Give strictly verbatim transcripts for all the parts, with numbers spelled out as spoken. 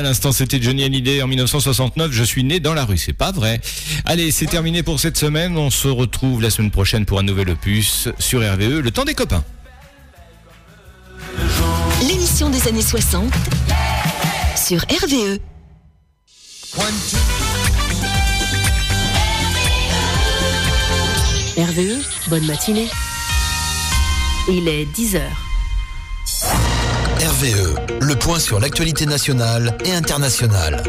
l'instant, c'était Johnny Hallyday en dix-neuf cent soixante-neuf. Je suis né dans la rue, c'est pas vrai. Allez, c'est terminé pour cette semaine. On se retrouve la semaine prochaine pour un nouvel opus sur R V E, le temps des copains. L'émission des années soixante sur R V E. R V E, bonne matinée. Il est dix heures. R V E, le point sur l'actualité nationale et internationale.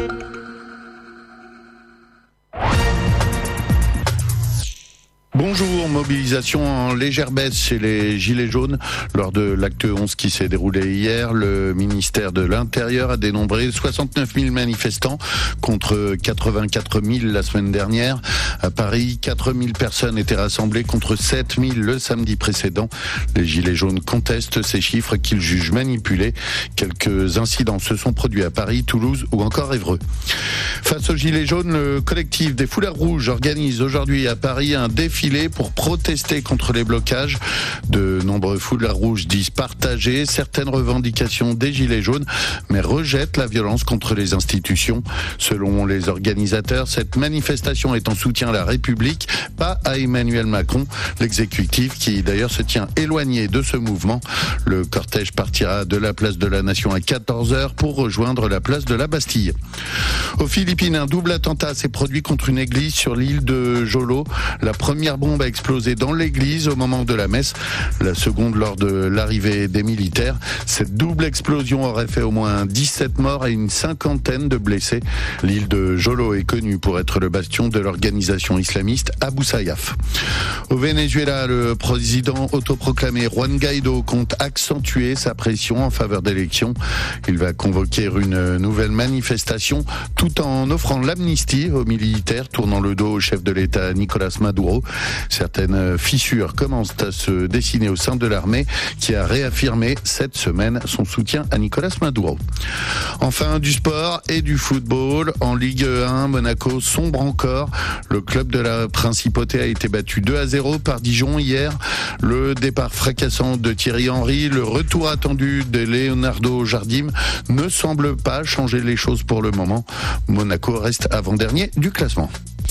Bonjour, mobilisation en légère baisse chez les Gilets jaunes. Lors de l'acte onze qui s'est déroulé hier, le ministère de l'Intérieur a dénombré soixante-neuf mille manifestants contre quatre-vingt-quatre mille la semaine dernière. À Paris, quatre mille personnes étaient rassemblées contre sept mille le samedi précédent. Les Gilets jaunes contestent ces chiffres qu'ils jugent manipulés. Quelques incidents se sont produits à Paris, Toulouse ou encore Évreux. Face aux Gilets jaunes, le collectif des Foulards Rouges organise aujourd'hui à Paris un défilé pour protester contre les blocages. De nombreux foulards rouges disent partager certaines revendications des Gilets jaunes, mais rejettent la violence contre les institutions. Selon les organisateurs, cette manifestation est en soutien à la République, pas à Emmanuel Macron, l'exécutif qui d'ailleurs se tient éloigné de ce mouvement. Le cortège partira de la place de la Nation à quatorze heures pour rejoindre la place de la Bastille. Aux Philippines, un double attentat s'est produit contre une église sur l'île de Jolo. La première bombe a explosé dans l'église au moment de la messe, la seconde lors de l'arrivée des militaires. Cette double explosion aurait fait au moins dix-sept morts et une cinquantaine de blessés. L'île de Jolo est connue pour être le bastion de l'organisation islamiste Abu Sayyaf. Au Venezuela, le président autoproclamé Juan Guaido compte accentuer sa pression en faveur d'élections. Il va convoquer une nouvelle manifestation tout en offrant l'amnistie aux militaires tournant le dos au chef de l'État Nicolás Maduro. Certaines fissures commencent à se dessiner au sein de l'armée qui a réaffirmé cette semaine son soutien à Nicolás Maduro. Enfin, du sport et du football. En Ligue un, Monaco sombre encore. Le club de la Principauté a été battu deux à zéro par Dijon hier. Le départ fracassant de Thierry Henry, le retour attendu de Leonardo Jardim ne semble pas changer les choses pour le moment. Monaco reste avant-dernier du classement.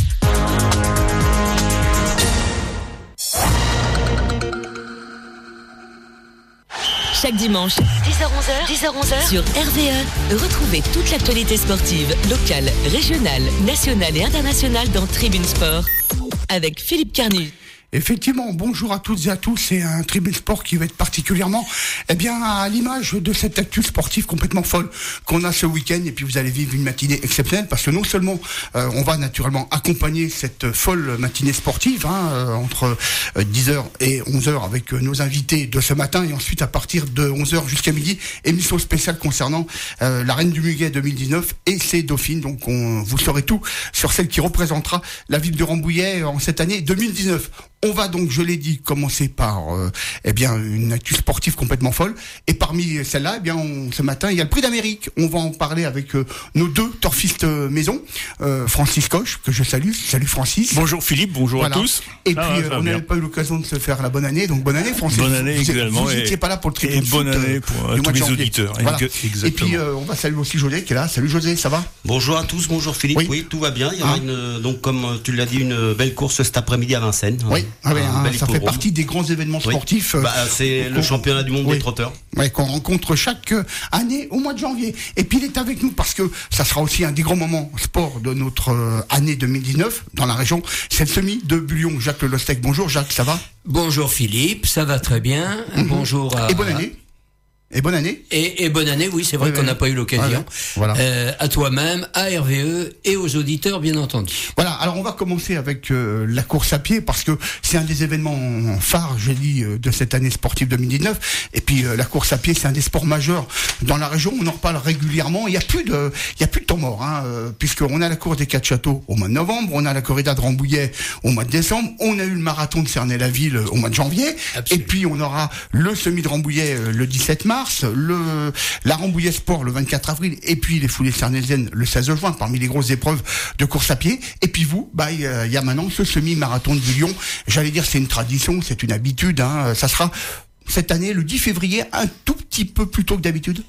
Chaque dimanche, dix heures onze heures, dix heures onze heures, sur R V E, retrouvez toute l'actualité sportive, locale, régionale, nationale et internationale dans Tribune Sport, avec Philippe Carnu. Effectivement, bonjour à toutes et à tous. C'est un Tribune Sport qui va être particulièrement, eh bien, à l'image de cette actu sportive complètement folle qu'on a ce week-end. Et puis vous allez vivre une matinée exceptionnelle parce que non seulement euh, on va naturellement accompagner cette folle matinée sportive hein, euh, entre euh, dix heures et onze heures avec euh, nos invités de ce matin, et ensuite à partir de onze heures jusqu'à midi, émission spéciale concernant euh, la Reine du Muguet deux mille dix-neuf et ses dauphines. Donc on, vous saurez tout sur celle qui représentera la ville de Rambouillet en cette année deux mille dix-neuf. On va donc, je l'ai dit, commencer par euh, eh bien une actu sportive complètement folle. Et parmi celles-là, eh bien on, ce matin, il y a le Prix d'Amérique. On va en parler avec euh, nos deux torfistes euh, maison, euh, Francis Coche, que je salue. Salut Francis. Bonjour Philippe, bonjour voilà. à tous. Et ah, puis ouais, euh, on n'avait pas eu l'occasion de se faire la bonne année, donc bonne année Francis. Bonne année vous, également. Vous n'étiez pas là pour le Tribune Et Foot, bonne année pour euh, tous les auditeurs. Voilà. Exactement. Et puis euh, on va saluer aussi José qui est là. Salut José, ça va? Bonjour à tous, bonjour Philippe. Oui, oui tout va bien. Il y aura ah. une, donc comme tu l'as dit, une belle course cet après-midi à Vincennes. Oui, ah, ouais, hein, ça fait partie des grands événements sportifs. Oui. Bah, c'est le championnat du monde oui. des trotteurs. Ouais, qu'on rencontre chaque année au mois de janvier. Et puis il est avec nous parce que ça sera aussi un des grands moments sport de notre euh, année deux mille dix-neuf dans la région. C'est le semi de Bullion. Jacques Le Lostec. Bonjour Jacques, ça va? Bonjour Philippe, ça va très bien. Mm-hmm. Bonjour à... Et bonne année. Et bonne année. Et, et bonne année, oui, c'est vrai oui, qu'on n'a oui. pas eu l'occasion. Ouais, ouais. Voilà. Euh, à toi-même, à R V E et aux auditeurs, bien entendu. Voilà, alors on va commencer avec euh, la course à pied parce que c'est un des événements phares, j'ai dit, euh, de cette année sportive deux mille dix-neuf. Et puis euh, la course à pied, c'est un des sports majeurs dans la région. On en reparle régulièrement. Il n'y a plus de, il y a plus de temps mort, hein, euh, puisqu'on a la course des Quatre Châteaux au mois de novembre, on a la corrida de Rambouillet au mois de décembre, on a eu le marathon de Cernay-la-Ville au mois de janvier. Absolument. Et puis on aura le semi de Rambouillet euh, le dix-sept mars. Le, la Rambouillet Sport le vingt-quatre avril et puis les foulées cernaisennes le seize juin parmi les grosses épreuves de course à pied. Et puis vous, bah il y, y a maintenant ce semi-marathon de Bullion. J'allais dire c'est une tradition, c'est une habitude. Hein. Ça sera cette année le dix février, un tout petit peu plus tôt que d'habitude.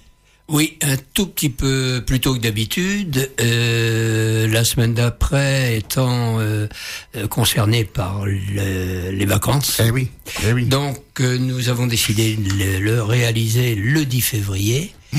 Oui, un tout petit peu plus tôt que d'habitude. Euh, la semaine d'après étant euh, concernée par le, les vacances. Eh oui, eh oui. Donc euh, nous avons décidé de le, le réaliser le dix février. Mmh.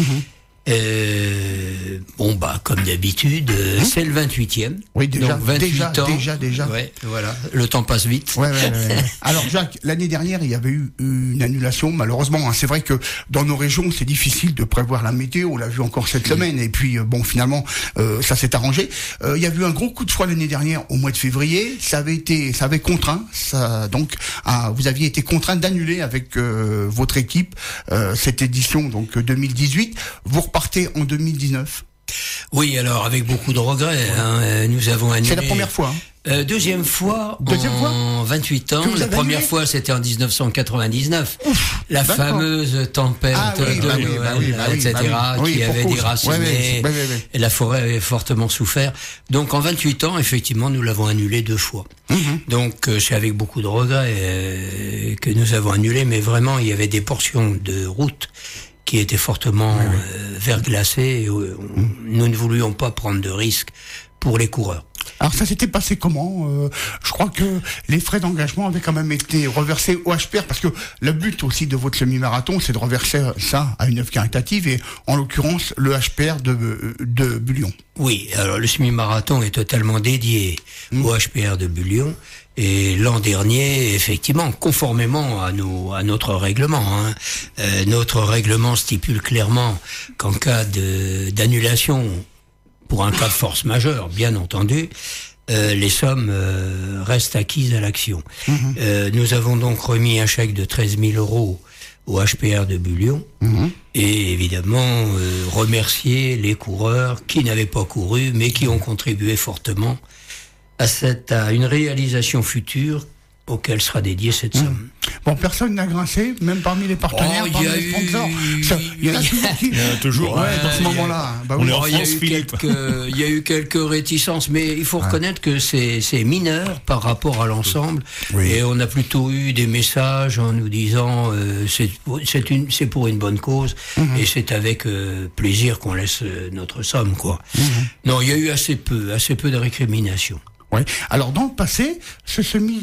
Euh, bon bah comme d'habitude, euh, mmh. c'est le vingt-huitième. Oui, déjà, donc vingt-huit déjà, ans. déjà, déjà. Ouais, voilà, le temps passe vite. Ouais, ouais, ouais. Alors Jacques, l'année dernière, il y avait eu une annulation, malheureusement. Hein. C'est vrai que dans nos régions, c'est difficile de prévoir la météo. On l'a vu encore cette mmh. semaine. Et puis bon, finalement, euh, ça s'est arrangé. Euh, il y a eu un gros coup de froid l'année dernière, au mois de février. Ça avait été, ça avait contraint. Ça, donc, à, vous aviez été contraint d'annuler avec euh, votre équipe euh, cette édition, donc deux mille dix-huit. Vous partez en deux mille dix-neuf. Oui, alors avec beaucoup de regrets, hein, nous avons annulé. C'est la première fois. Hein. Euh, deuxième fois deuxième en fois vingt-huit ans. La première annulé fois, c'était en dix-neuf cent quatre-vingt-dix-neuf. Ouf, la fameuse tempête ah, oui, de bah Noël, oui, bah oui, bah et cetera, bah oui, qui oui, avait cause. déraciné. Ouais, ouais, ouais, ouais. Et la forêt avait fortement souffert. Donc en vingt-huit ans, effectivement, nous l'avons annulé deux fois. Mm-hmm. Donc euh, c'est avec beaucoup de regrets euh, que nous avons annulé, mais vraiment, il y avait des portions de route qui était fortement oui, oui. Euh, verglacé. Et, euh, on, mmh. Nous ne voulions pas prendre de risques pour les coureurs. Alors ça s'était passé comment euh, Je crois que les frais d'engagement avaient quand même été reversés au H P R, parce que le but aussi de votre semi-marathon, c'est de reverser ça à une œuvre caritative, et en l'occurrence le H P R de, de Bullion. Oui, alors le semi-marathon est totalement dédié mmh. au H P R de Bullion. Et l'an dernier, effectivement, conformément à nos à notre règlement, hein, euh, notre règlement stipule clairement qu'en cas de d'annulation, pour un cas de force majeure, bien entendu, euh, les sommes euh, restent acquises à l'action. Mmh. Euh, nous avons donc remis un chèque de treize mille euros au H P R de Bullion, mmh. et évidemment euh, remercier les coureurs qui n'avaient pas couru mais qui ont contribué fortement à cette à une réalisation future auquel sera dédiée cette somme. Mmh. Bon, personne n'a grincé, même parmi les partenaires, oh, parmi les sponsors. Ça, il y en a toujours qui... Il y en a toujours, ouais, ouais, dans ce moment-là. Bah, on oui. est en France, il y a eu Philippe. quelques, il y a eu quelques réticences, mais il faut ouais. reconnaître que c'est, c'est mineur par rapport à l'ensemble. Oui. Et on a plutôt eu des messages en nous disant euh, c'est, c'est, une, c'est pour une bonne cause, mmh. et c'est avec euh, plaisir qu'on laisse euh, notre somme, quoi. Mmh. Non, il y a eu assez peu, assez peu de récriminations. Oui. Alors dans le passé, ce semi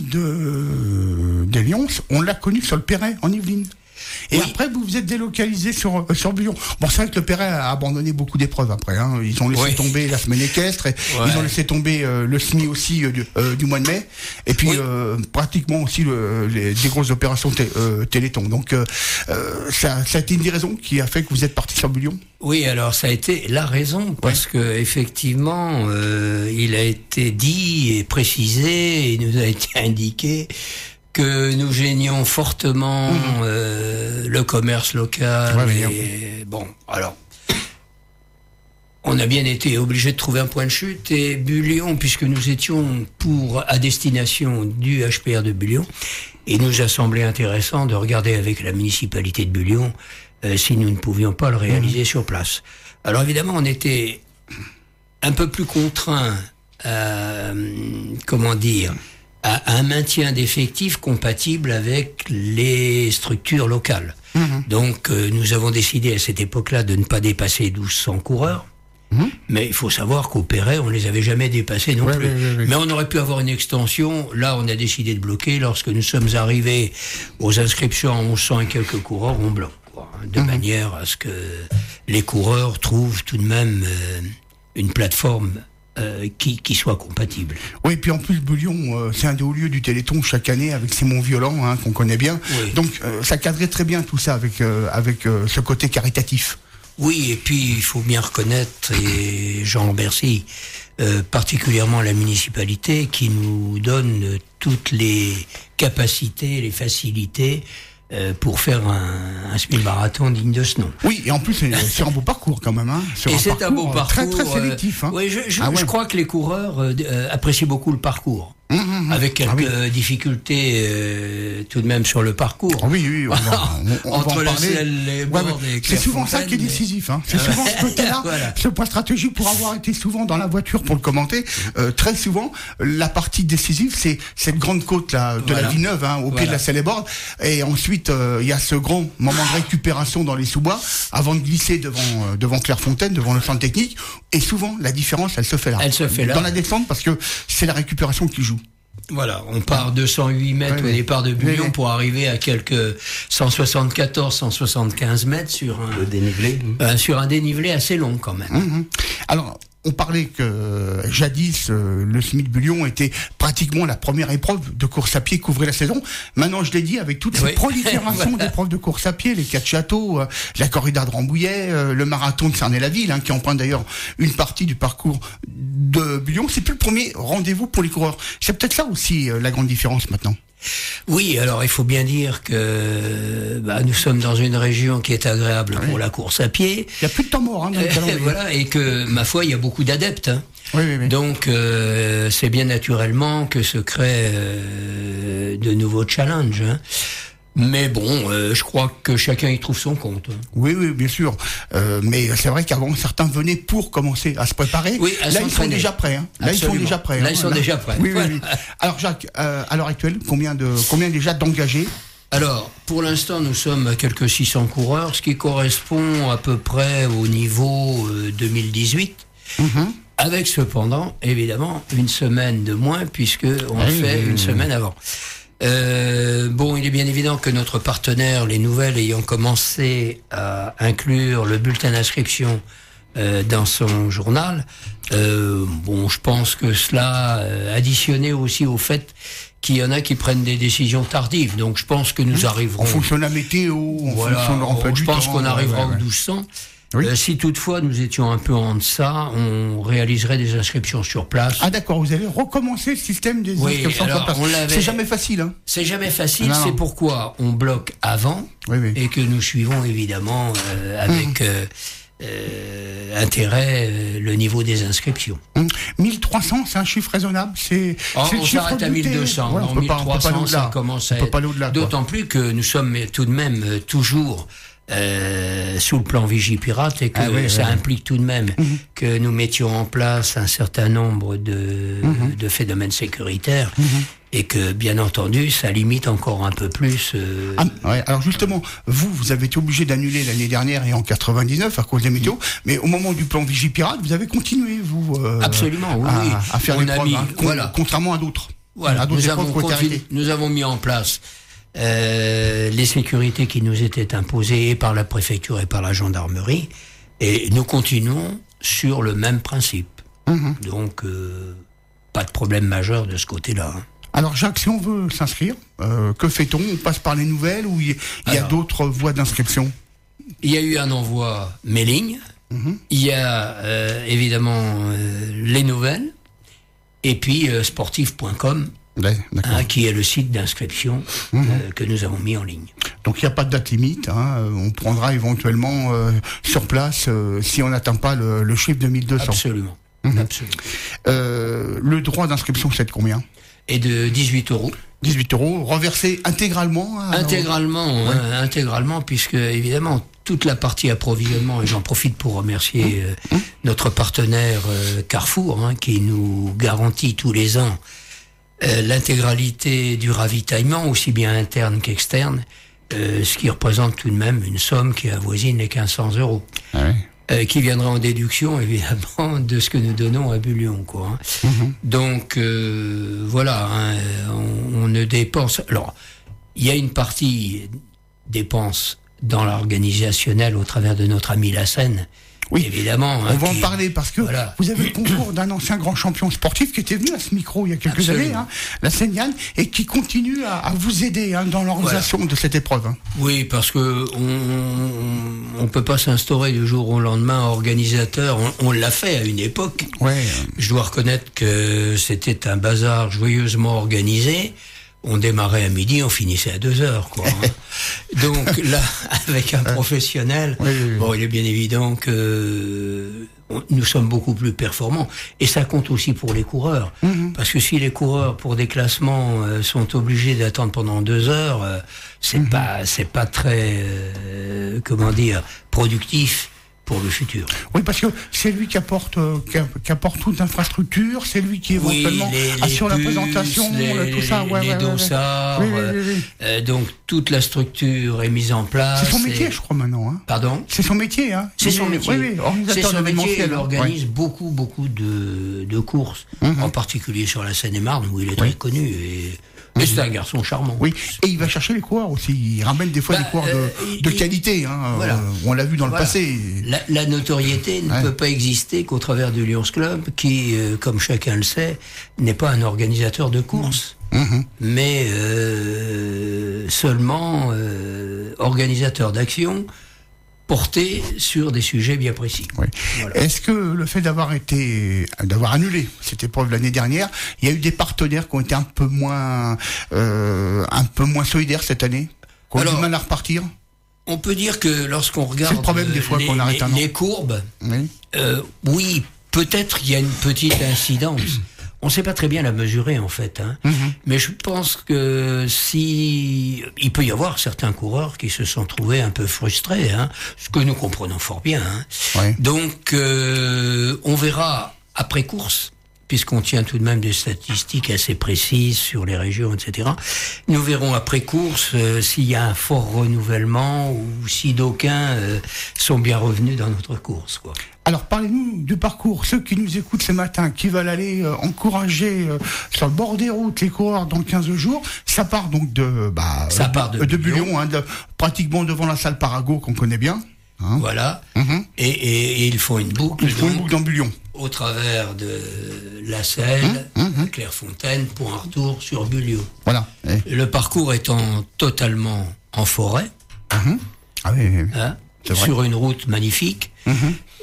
de des Lions, on l'a connu sur le Perret en Yvelines. Et oui. après, vous vous êtes délocalisé sur euh, sur Bullion. Bon, c'est vrai que le Perret a abandonné beaucoup d'épreuves après. Hein. Ils ont laissé oui. tomber la semaine équestre, et ouais. ils ont laissé tomber euh, le semi aussi euh, du, euh, du mois de mai, et puis oui. euh, pratiquement aussi le, les des grosses opérations t- euh, Téléthon. Donc euh, ça, ça a été une des raisons qui a fait que vous êtes parti sur Bullion. Oui, alors ça a été la raison, parce ouais. que effectivement, euh, il a été dit et précisé, il nous a été indiqué que nous gênions fortement mmh. euh, le commerce local. Ouais, et, bon, alors, on a bien été obligé de trouver un point de chute, et Bullion, puisque nous étions pour à destination du H P R de Bullion, il nous a semblé intéressant de regarder avec la municipalité de Bullion euh, si nous ne pouvions pas le réaliser mmh. sur place. Alors évidemment, on était un peu plus contraints, euh, comment dire, à un maintien d'effectifs compatible avec les structures locales. Mmh. Donc, euh, nous avons décidé à cette époque-là de ne pas dépasser douze cents coureurs. Mmh. Mais il faut savoir qu'au Perret, on les avait jamais dépassés non ouais, plus. Ouais, ouais, ouais. Mais on aurait pu avoir une extension. Là, on a décidé de bloquer. Lorsque nous sommes arrivés aux inscriptions à onze cents et quelques coureurs, on bloque, quoi, de mmh. manière à ce que les coureurs trouvent tout de même euh, une plateforme Euh, qui, qui soit compatible. Oui, et puis en plus, Bullion, euh, c'est un des hauts lieux du Téléthon chaque année avec Simon Violent, hein, qu'on connaît bien. Oui. Donc, euh, ça cadrait très bien tout ça avec, euh, avec euh, ce côté caritatif. Oui, et puis il faut bien reconnaître, et j'en remercie euh, particulièrement la municipalité qui nous donne toutes les capacités, les facilités pour faire un, un semi-marathon digne de ce nom. Oui, et en plus, c'est, c'est un beau parcours quand même. Hein, sur et un c'est parcours, un beau parcours. Très, très sélectif. Hein. Oui, je, je, ah ouais. je crois que les coureurs euh, apprécient beaucoup le parcours. Mmh, mmh. Avec quelques ah oui. difficultés euh, tout de même sur le parcours. Oh oui, oui, on va, on, on entre va les selles, les bords, ouais, c'est souvent ça qui est décisif. Hein. C'est souvent ce côté-là, voilà. Ce point stratégique, pour avoir été souvent dans la voiture pour le commenter, euh, très souvent, la partie décisive, c'est cette grande côte là, de voilà. la Villeneuve, hein, au voilà. pied de la selle et borde. Et ensuite, il euh, y a ce grand moment de récupération dans les sous-bois, avant de glisser devant, euh, devant Clairefontaine, devant le centre technique. Et souvent, la différence, elle se fait là. Elle se fait là. Dans la descente, parce que c'est la récupération qui joue. Voilà, on part deux cent huit mètres ouais, au départ de Bullion ouais, pour arriver à quelques cent soixante-quatorze, cent soixante-quinze mètres sur un, le dénivelé. Euh, sur un dénivelé assez long quand même. Mmh. Alors, on parlait que euh, jadis, euh, le Smith Bullion était pratiquement la première épreuve de course à pied qui ouvrait la saison. Maintenant, je l'ai dit, avec toute cette oui. prolifération voilà. d'épreuves de course à pied, les quatre châteaux, euh, la corrida de Rambouillet, euh, le marathon de Cernay-la-Ville, hein, qui emprunte d'ailleurs une partie du parcours de Bullion, c'est plus le premier rendez-vous pour les coureurs. C'est peut-être ça aussi euh, la grande différence maintenant. Oui, alors il faut bien dire que bah, nous sommes dans une région qui est agréable oui. pour la course à pied. Il n'y a plus de temps mort, hein, dans le calendrier. Voilà, et que, ma foi, il y a beaucoup d'adeptes. Hein. Oui, oui, oui. Donc, euh, c'est bien naturellement que se créent euh, de nouveaux challenges. Hein. Mais bon, euh, je crois que chacun y trouve son compte. Oui, oui, bien sûr. Euh, mais c'est vrai qu'avant, certains venaient pour commencer à se préparer. Oui, là, ils sont déjà prêts. Hein. Là, Absolument. ils sont déjà prêts. Là, hein. ils sont là. déjà prêts. Oui, oui, oui. Alors, Jacques, euh, à l'heure actuelle, combien de combien déjà d'engagés ? Alors, pour l'instant, nous sommes à quelques six cents coureurs, ce qui correspond à peu près au niveau euh, deux mille dix-huit. Mm-hmm. Avec cependant, évidemment, une semaine de moins, puisque on oui, fait oui, une oui. semaine avant. Euh, bon, il est bien évident que notre partenaire, Les Nouvelles, ayant commencé à inclure le bulletin d'inscription euh, dans son journal, euh, bon, je pense que cela euh, additionné aussi au fait qu'il y en a qui prennent des décisions tardives. Donc, je pense que nous arriverons... En fonction de la météo, en voilà, fonction de l'emploi du je pense temps, qu'on arrivera ouais, ouais. aux douze cents. Oui. Euh, si toutefois nous étions un peu en deçà, on réaliserait des inscriptions sur place. Ah d'accord, vous allez recommencer le système des oui, inscriptions alors, sur place. C'est jamais facile. Hein. C'est jamais facile, non, non. C'est pourquoi on bloque avant oui, oui. et que nous suivons évidemment euh, avec mmh. euh, euh, intérêt euh, le niveau des inscriptions. Mmh. mille trois cents, c'est un chiffre raisonnable. C'est, oh, c'est on s'arrête à mille deux cents. Ouais, non, mille trois cents, ça commence à être... D'autant plus que nous sommes tout de même euh, toujours... Euh, sous le plan Vigipirate et que ah oui, ça oui. implique tout de même mmh. que nous mettions en place un certain nombre de, mmh. de phénomènes sécuritaires mmh. et que bien entendu ça limite encore un peu plus euh... ah, ouais. Alors justement vous vous avez été obligé d'annuler l'année dernière et en quatre-vingt-dix-neuf à cause des météos, mais au moment du plan Vigipirate vous avez continué vous euh, absolument oui, à, oui. à faire On des preuves, mis, hein, voilà. contrairement à d'autres voilà à d'autres nous, avons continu, nous avons mis en place Euh, les sécurités qui nous étaient imposées par la préfecture et par la gendarmerie, et nous continuons sur le même principe. Mmh. Donc, euh, pas de problème majeur de ce côté-là. Hein. Alors Jacques, si on veut s'inscrire, euh, que fait-on ? On passe par les nouvelles ou il y, y a d'autres voies d'inscription ? Il y a eu un envoi mailing, mmh. il y a euh, évidemment euh, les nouvelles, et puis euh, sportif point com. Ouais, hein, qui est le site d'inscription mmh. euh, que nous avons mis en ligne. Donc il n'y a pas de date limite, hein. On prendra éventuellement euh, sur place euh, si on n'atteint pas le, le chiffre de mille deux cents. Absolument. Mmh. Absolument. Euh, le droit d'inscription c'est de combien ? Et de dix-huit euros. dix-huit euros, reversé intégralement alors... Intégralement, ouais. hein, intégralement, puisque évidemment toute la partie approvisionnement, et j'en profite pour remercier mmh. euh, notre partenaire euh, Carrefour, hein, qui nous garantit tous les ans Euh, l'intégralité du ravitaillement, aussi bien interne qu'externe, euh, ce qui représente tout de même une somme qui avoisine les quinze cents euros. Ah oui. euh, qui viendra en déduction, évidemment, de ce que nous donnons à Bullion, quoi. Hein. Mm-hmm. Donc, euh, voilà, hein, on, on ne dépense... Alors, il y a une partie dépense dans l'organisationnel au travers de notre ami Lassène. Oui, évidemment. On hein, va qui, en parler parce que voilà. Vous avez le concours d'un ancien grand champion sportif qui était venu à ce micro il y a quelques Absolument. années, hein, la Seignane, et qui continue à, à vous aider hein, dans l'organisation voilà. de cette épreuve. Hein. Oui, parce que on, on, on peut pas s'instaurer du jour au lendemain organisateur. On, on l'a fait à une époque. Ouais. Je dois reconnaître que c'était un bazar joyeusement organisé. on démarrait à midi, on finissait à deux heures, quoi. Hein. Donc là, avec un professionnel, oui, oui, oui. bon, il est bien évident que on, nous sommes beaucoup plus performants. Et ça compte aussi pour les coureurs. Mm-hmm. Parce que si les coureurs, pour des classements, euh, sont obligés d'attendre pendant deux heures, euh, c'est mm-hmm. pas, c'est pas très, euh, comment dire, productif pour le futur. Oui, parce que c'est lui qui apporte, euh, qui, qui apporte toute l'infrastructure, c'est lui qui éventuellement oui, les, assure les la puces, présentation, les, tout ça. Ouais, les ouais, dossards, ouais, ouais. Oui, oui, oui, oui. Euh, donc toute la structure est mise en place. C'est son métier, et... je crois maintenant. Hein. Pardon. C'est son métier, hein. C'est son métier. Oui, oui, c'est son métier. Elle organise ouais. beaucoup, beaucoup de, de courses, mm-hmm. en particulier sur la Seine-et-Marne où il est oui. très connu et. Mais c'est un garçon charmant. Oui, et il va chercher les coureurs aussi. Il ramène des fois bah, des coureurs de, euh, de qualité. Hein. Voilà. Euh, on l'a vu dans voilà. le passé. La, la notoriété ne ouais. peut pas exister qu'au travers du Lions Club, qui, euh, comme chacun le sait, n'est pas un organisateur de courses, mmh. mais euh, seulement euh, organisateur d'actions porté sur des sujets bien précis. Oui. Voilà. Est-ce que le fait d'avoir été, d'avoir annulé cette épreuve l'année dernière, il y a eu des partenaires qui ont été un peu moins, euh, un peu moins solidaires cette année, qui ont Alors, eu du mal à repartir? On peut dire que lorsqu'on regarde c'est le problème des fois les, qu'on arrête les, un an. les courbes, oui, euh, oui, peut-être qu'il y a une petite incidence. On ne sait pas très bien la mesurer en fait, hein. Mm-hmm. Mais je pense que si il peut y avoir certains coureurs qui se sont trouvés un peu frustrés, hein, ce que nous comprenons fort bien. Hein. Oui. Donc euh, on verra après course, puisqu'on tient tout de même des statistiques assez précises sur les régions, et cetera. Nous verrons après course euh, s'il y a un fort renouvellement ou si d'aucuns euh, sont bien revenus dans notre course, quoi. Alors, parlez-nous du parcours. Ceux qui nous écoutent ce matin, qui veulent aller euh, encourager euh, sur le bord des routes les coureurs dans quinze jours, ça part donc de, bah, ça part de, de Bullion, hein, de, pratiquement devant la salle Parago qu'on connaît bien. Hein. Voilà. Mm-hmm. Et, et, et ils font une boucle. Ils font une boucle dans Bullion. Au travers de la Selle, mm-hmm. Clairefontaine, pour un retour sur Bullion. Voilà. Et... Le parcours étant totalement en forêt. Mm-hmm. Ah oui, oui, oui. Hein, sur une route magnifique. Mm-hmm.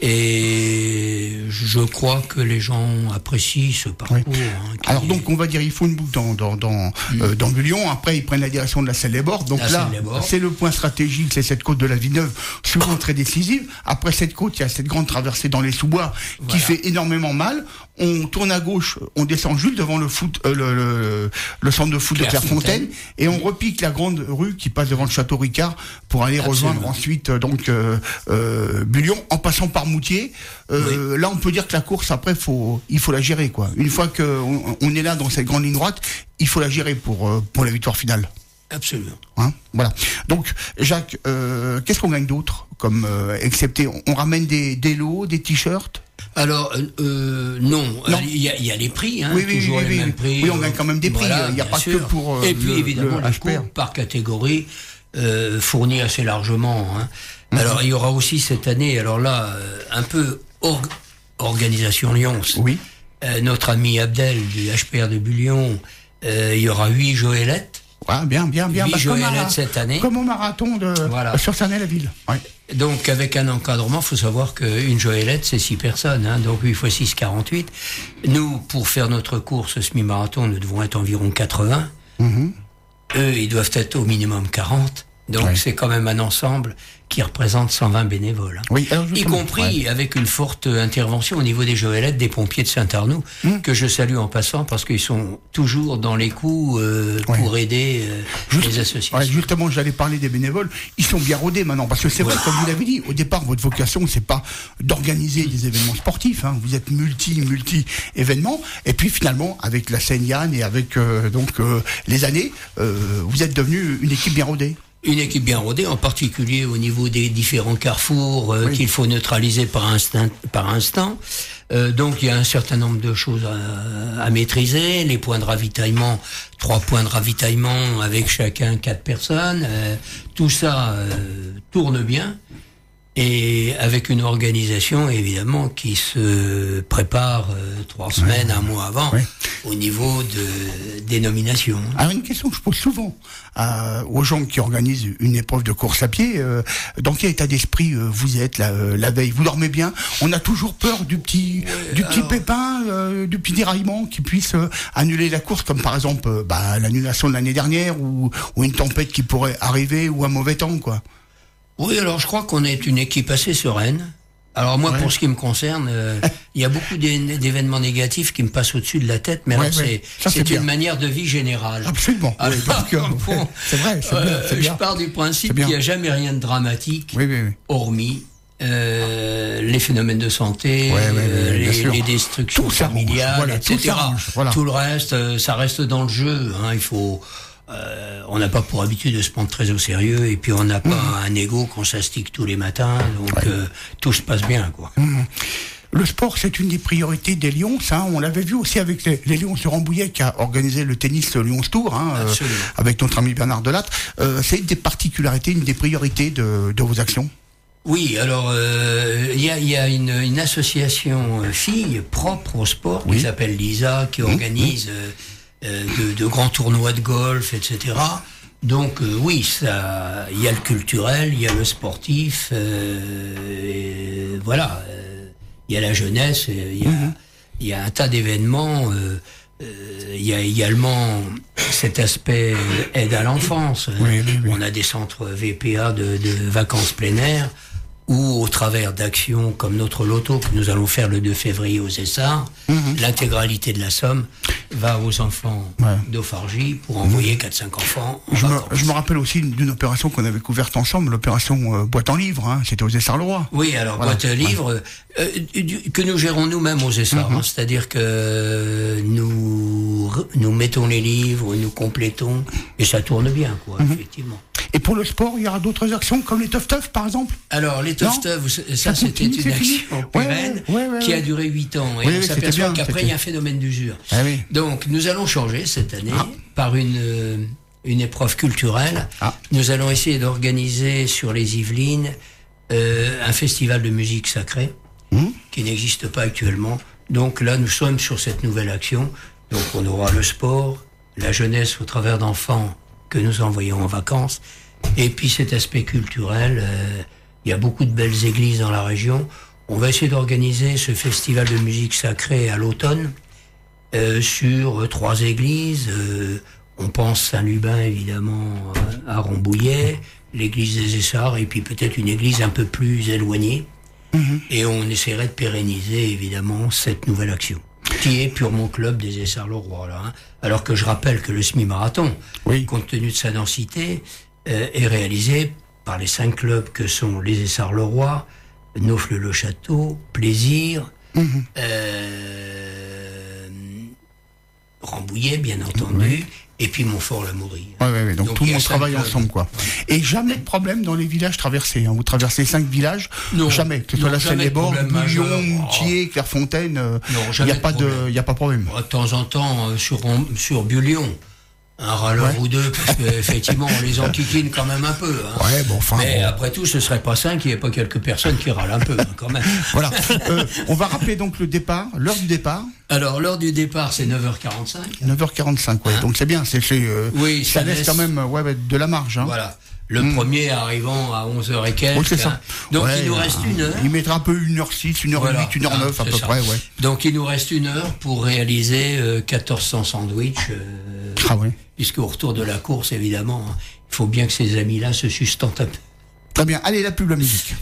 Et je crois que les gens apprécient ce parcours. Oui. Hein, Alors donc on va dire il faut une boucle dans dans dans, mmh. euh, dans Bullion. Après ils prennent la direction de la Selle-les-Bords. Donc la là c'est le point stratégique, c'est cette côte de la Villeneuve, souvent très décisive. Après cette côte il y a cette grande traversée dans les sous-bois voilà. qui fait énormément mal. On tourne à gauche, on descend juste devant le foot, euh, le, le, le centre de foot Claire de Clairefontaine, et on repique la grande rue qui passe devant le château Ricard pour aller Absolument. rejoindre ensuite euh, donc euh, euh, Bullion en passant par Moutier. Euh, oui. Là, on peut dire que la course après, faut, il faut la gérer quoi. Une fois que on, on est là dans cette grande ligne droite, il faut la gérer pour euh, pour la victoire finale. Absolument. Hein, voilà. Donc, Jacques, euh, qu'est-ce qu'on gagne d'autre comme euh, excepté, on, on ramène des des lots, des t-shirts. Alors euh, non, non. Il, y a, il y a les prix, hein, oui, oui, toujours oui, les oui, mêmes oui. prix. Oui, on gagne quand même des prix. Voilà, il n'y a pas sûr. que pour euh, et puis le, évidemment le les H P R cours par catégorie euh, fournis assez largement. Hein. Mm-hmm. Alors il y aura aussi cette année, alors là euh, un peu or- organisation Lyons. Oui. Euh, notre ami Abdel du H P R de Bullion, euh, il y aura huit Joëlettes. Ouais, bien, bien, bien. huit bah, Joëlettes cette année. Comme au marathon de voilà. sur Saint-Nel-la-Ville. Ouais. Donc avec un encadrement, il faut savoir qu'une Joëlette, c'est six personnes, hein, donc huit fois six, quarante-huit. Nous, pour faire notre course semi-marathon, nous devons être environ quatre-vingts. Mm-hmm. Eux, ils doivent être au minimum quarante. Donc ouais. c'est quand même un ensemble qui représente cent vingt bénévoles. Hein. Oui, alors y compris ouais. avec une forte intervention au niveau des Joëlettes, des pompiers de Saint-Arnoux, mmh. que je salue en passant parce qu'ils sont toujours dans les coups euh, ouais. pour aider euh, Juste, les associations. Ouais, justement, j'allais parler des bénévoles. Ils sont bien rodés maintenant parce que c'est ouais. vrai, comme vous l'avez dit, au départ, votre vocation, c'est pas d'organiser des événements sportifs. Hein. Vous êtes multi, multi événements. Et puis finalement, avec la Seine-Yann et avec euh, donc euh, les années, euh, vous êtes devenu une équipe bien rodée. Une équipe bien rodée, en particulier au niveau des différents carrefours euh, oui. qu'il faut neutraliser par instant. Par instant. Euh, donc il y a un certain nombre de choses à, à maîtriser. Les points de ravitaillement, trois points de ravitaillement avec chacun quatre personnes. Euh, tout ça euh, tourne bien. Et avec une organisation, évidemment, qui se prépare euh, trois semaines, ouais. un mois avant, ouais. au niveau de, des nominations. Alors, une question que je pose souvent euh, aux gens qui organisent une épreuve de course à pied, euh, dans quel état d'esprit euh, vous êtes la, euh, la veille? Vous dormez bien? On a toujours peur du petit, ouais, du petit alors... pépin, euh, du petit déraillement qui puisse euh, annuler la course, comme par exemple euh, bah, l'annulation de l'année dernière, ou, ou une tempête qui pourrait arriver, ou un mauvais temps, quoi. Oui, alors je crois qu'on est une équipe assez sereine. Alors moi, ouais. pour ce qui me concerne, euh, il y a beaucoup d'événements négatifs qui me passent au-dessus de la tête, mais ouais, alors ouais. c'est, c'est, c'est une manière de vie générale. Absolument. Alors, oui, bon, c'est vrai, c'est euh, bien, c'est bien. Je pars du principe qu'il n'y a jamais rien de dramatique, oui, oui, oui. hormis euh, les phénomènes de santé, ouais, ouais, euh, ouais, les, les destructions tout familiales, voilà, et cetera. Tout, voilà. tout le reste, euh, ça reste dans le jeu. Hein, il faut... Euh, on n'a pas pour habitude de se prendre très au sérieux, et puis on n'a pas mmh. un ego qu'on s'astique tous les matins, donc ouais. euh, tout se passe bien, quoi. Mmh. Le sport, c'est une des priorités des Lions, hein. On l'avait vu aussi avec les, les Lions de Rambouillet qui a organisé le tennis Lions Tour, hein, euh, avec notre ami Bernard Delattre. Euh, c'est une des particularités, une des priorités de, de vos actions. Oui, alors il euh, y a, y a une, une association euh, filles propre au sport oui. qui s'appelle Lisa, qui mmh. organise euh, Euh, de, de grands tournois de golf, et cetera. Donc euh, oui, ça, il y a le culturel, il y a le sportif, euh, et voilà, il euh, y a la jeunesse, il y a, mm-hmm. y a un tas d'événements. Il euh, euh, y a également cet aspect aide à l'enfance. Oui, oui, oui. On a des centres V P A de, de vacances plein air, ou au travers d'actions comme notre loto que nous allons faire le deux février aux Essarts, mmh. l'intégralité de la somme va aux enfants ouais. d'Ophargie pour envoyer mmh. quatre cinq enfants en je vacances. Me, je me rappelle aussi d'une opération qu'on avait couverte ensemble, l'opération euh, boîte en livre, hein, c'était aux Essarts-le-Roi. Oui, alors voilà. boîte en livre euh, du, que nous gérons nous-mêmes aux Essarts, mmh. hein, c'est-à-dire que nous, nous mettons les livres, nous complétons, et ça tourne bien, quoi, mmh. effectivement. Et pour le sport, il y aura d'autres actions comme les Tough Tough, par exemple? Alors, les Tough Tough, ça, ça c'était une action pérenne ouais, ouais, ouais, qui a duré huit ans. Et oui, on s'aperçoit qu'après, il y a un phénomène d'usure. Ah, oui. Donc, nous allons changer cette année ah. par une, euh, une épreuve culturelle. Ah. Nous allons essayer d'organiser sur les Yvelines euh, un festival de musique sacrée mmh. qui n'existe pas actuellement. Donc là, nous sommes sur cette nouvelle action. Donc, on aura le sport, la jeunesse au travers d'enfants que nous envoyons en vacances. Et puis cet aspect culturel, euh, il y a beaucoup de belles églises dans la région. On va essayer d'organiser ce festival de musique sacrée à l'automne euh, sur euh, trois églises. Euh, on pense Saint-Lubin, évidemment, euh, à Rambouillet, l'église des Essarts, et puis peut-être une église un peu plus éloignée. Mmh. Et on essaierait de pérenniser, évidemment, cette nouvelle action, qui est purement club des Essarts-le-Roi, là. Hein. Alors que je rappelle que le semi-marathon, oui. compte tenu de sa densité, euh, est réalisé par les cinq clubs que sont les Essarts-le-Roi, Naufle-le-Château, Plaisir, mmh. euh, Rambouillet, bien entendu, oui. et puis Montfort-l'Amaury. Oui, oui, oui. Donc, donc tout le monde travaille clubs. ensemble, quoi. Ouais. Et jamais de problème dans les villages traversés. Hein. Vous traversez cinq villages, non, jamais. Que ce soit la Seine-les-Bords, Bouillon, Moutier, oh. Clairefontaine, euh, il n'y a, de a pas de problème. De temps en temps, euh, sur, sur Bullion, un râleur ouais. ou deux, parce qu'effectivement, on les enquiquine quand même un peu. Hein. Ouais, bon, enfin, Mais bon. après tout, ce serait pas sain qu'il n'y ait pas quelques personnes qui râlent un peu, hein, quand même. Voilà. Euh, on va rappeler donc le départ, l'heure du départ. Alors, l'heure du départ, c'est neuf heures quarante-cinq. neuf heures quarante-cinq, ouais. Hein? Donc c'est bien, c'est chez, euh, oui, ça, ça laisse, laisse quand même ouais, de la marge. Hein. Voilà. Le mmh. premier arrivant à onze heures et quelques. Oui, c'est ça. Hein. Donc ouais, il nous reste une heure. Il mettra un peu une heure six, une heure huit, voilà. une heure neuf ah, à peu ça. près, ouais. Donc il nous reste une heure pour réaliser euh, quatorze cents sandwichs. Euh, ah oui. Puisqu'au retour de la course, évidemment, hein, il faut bien que ces amis-là se sustentent un peu. Très bien. Allez, la pub, la musique.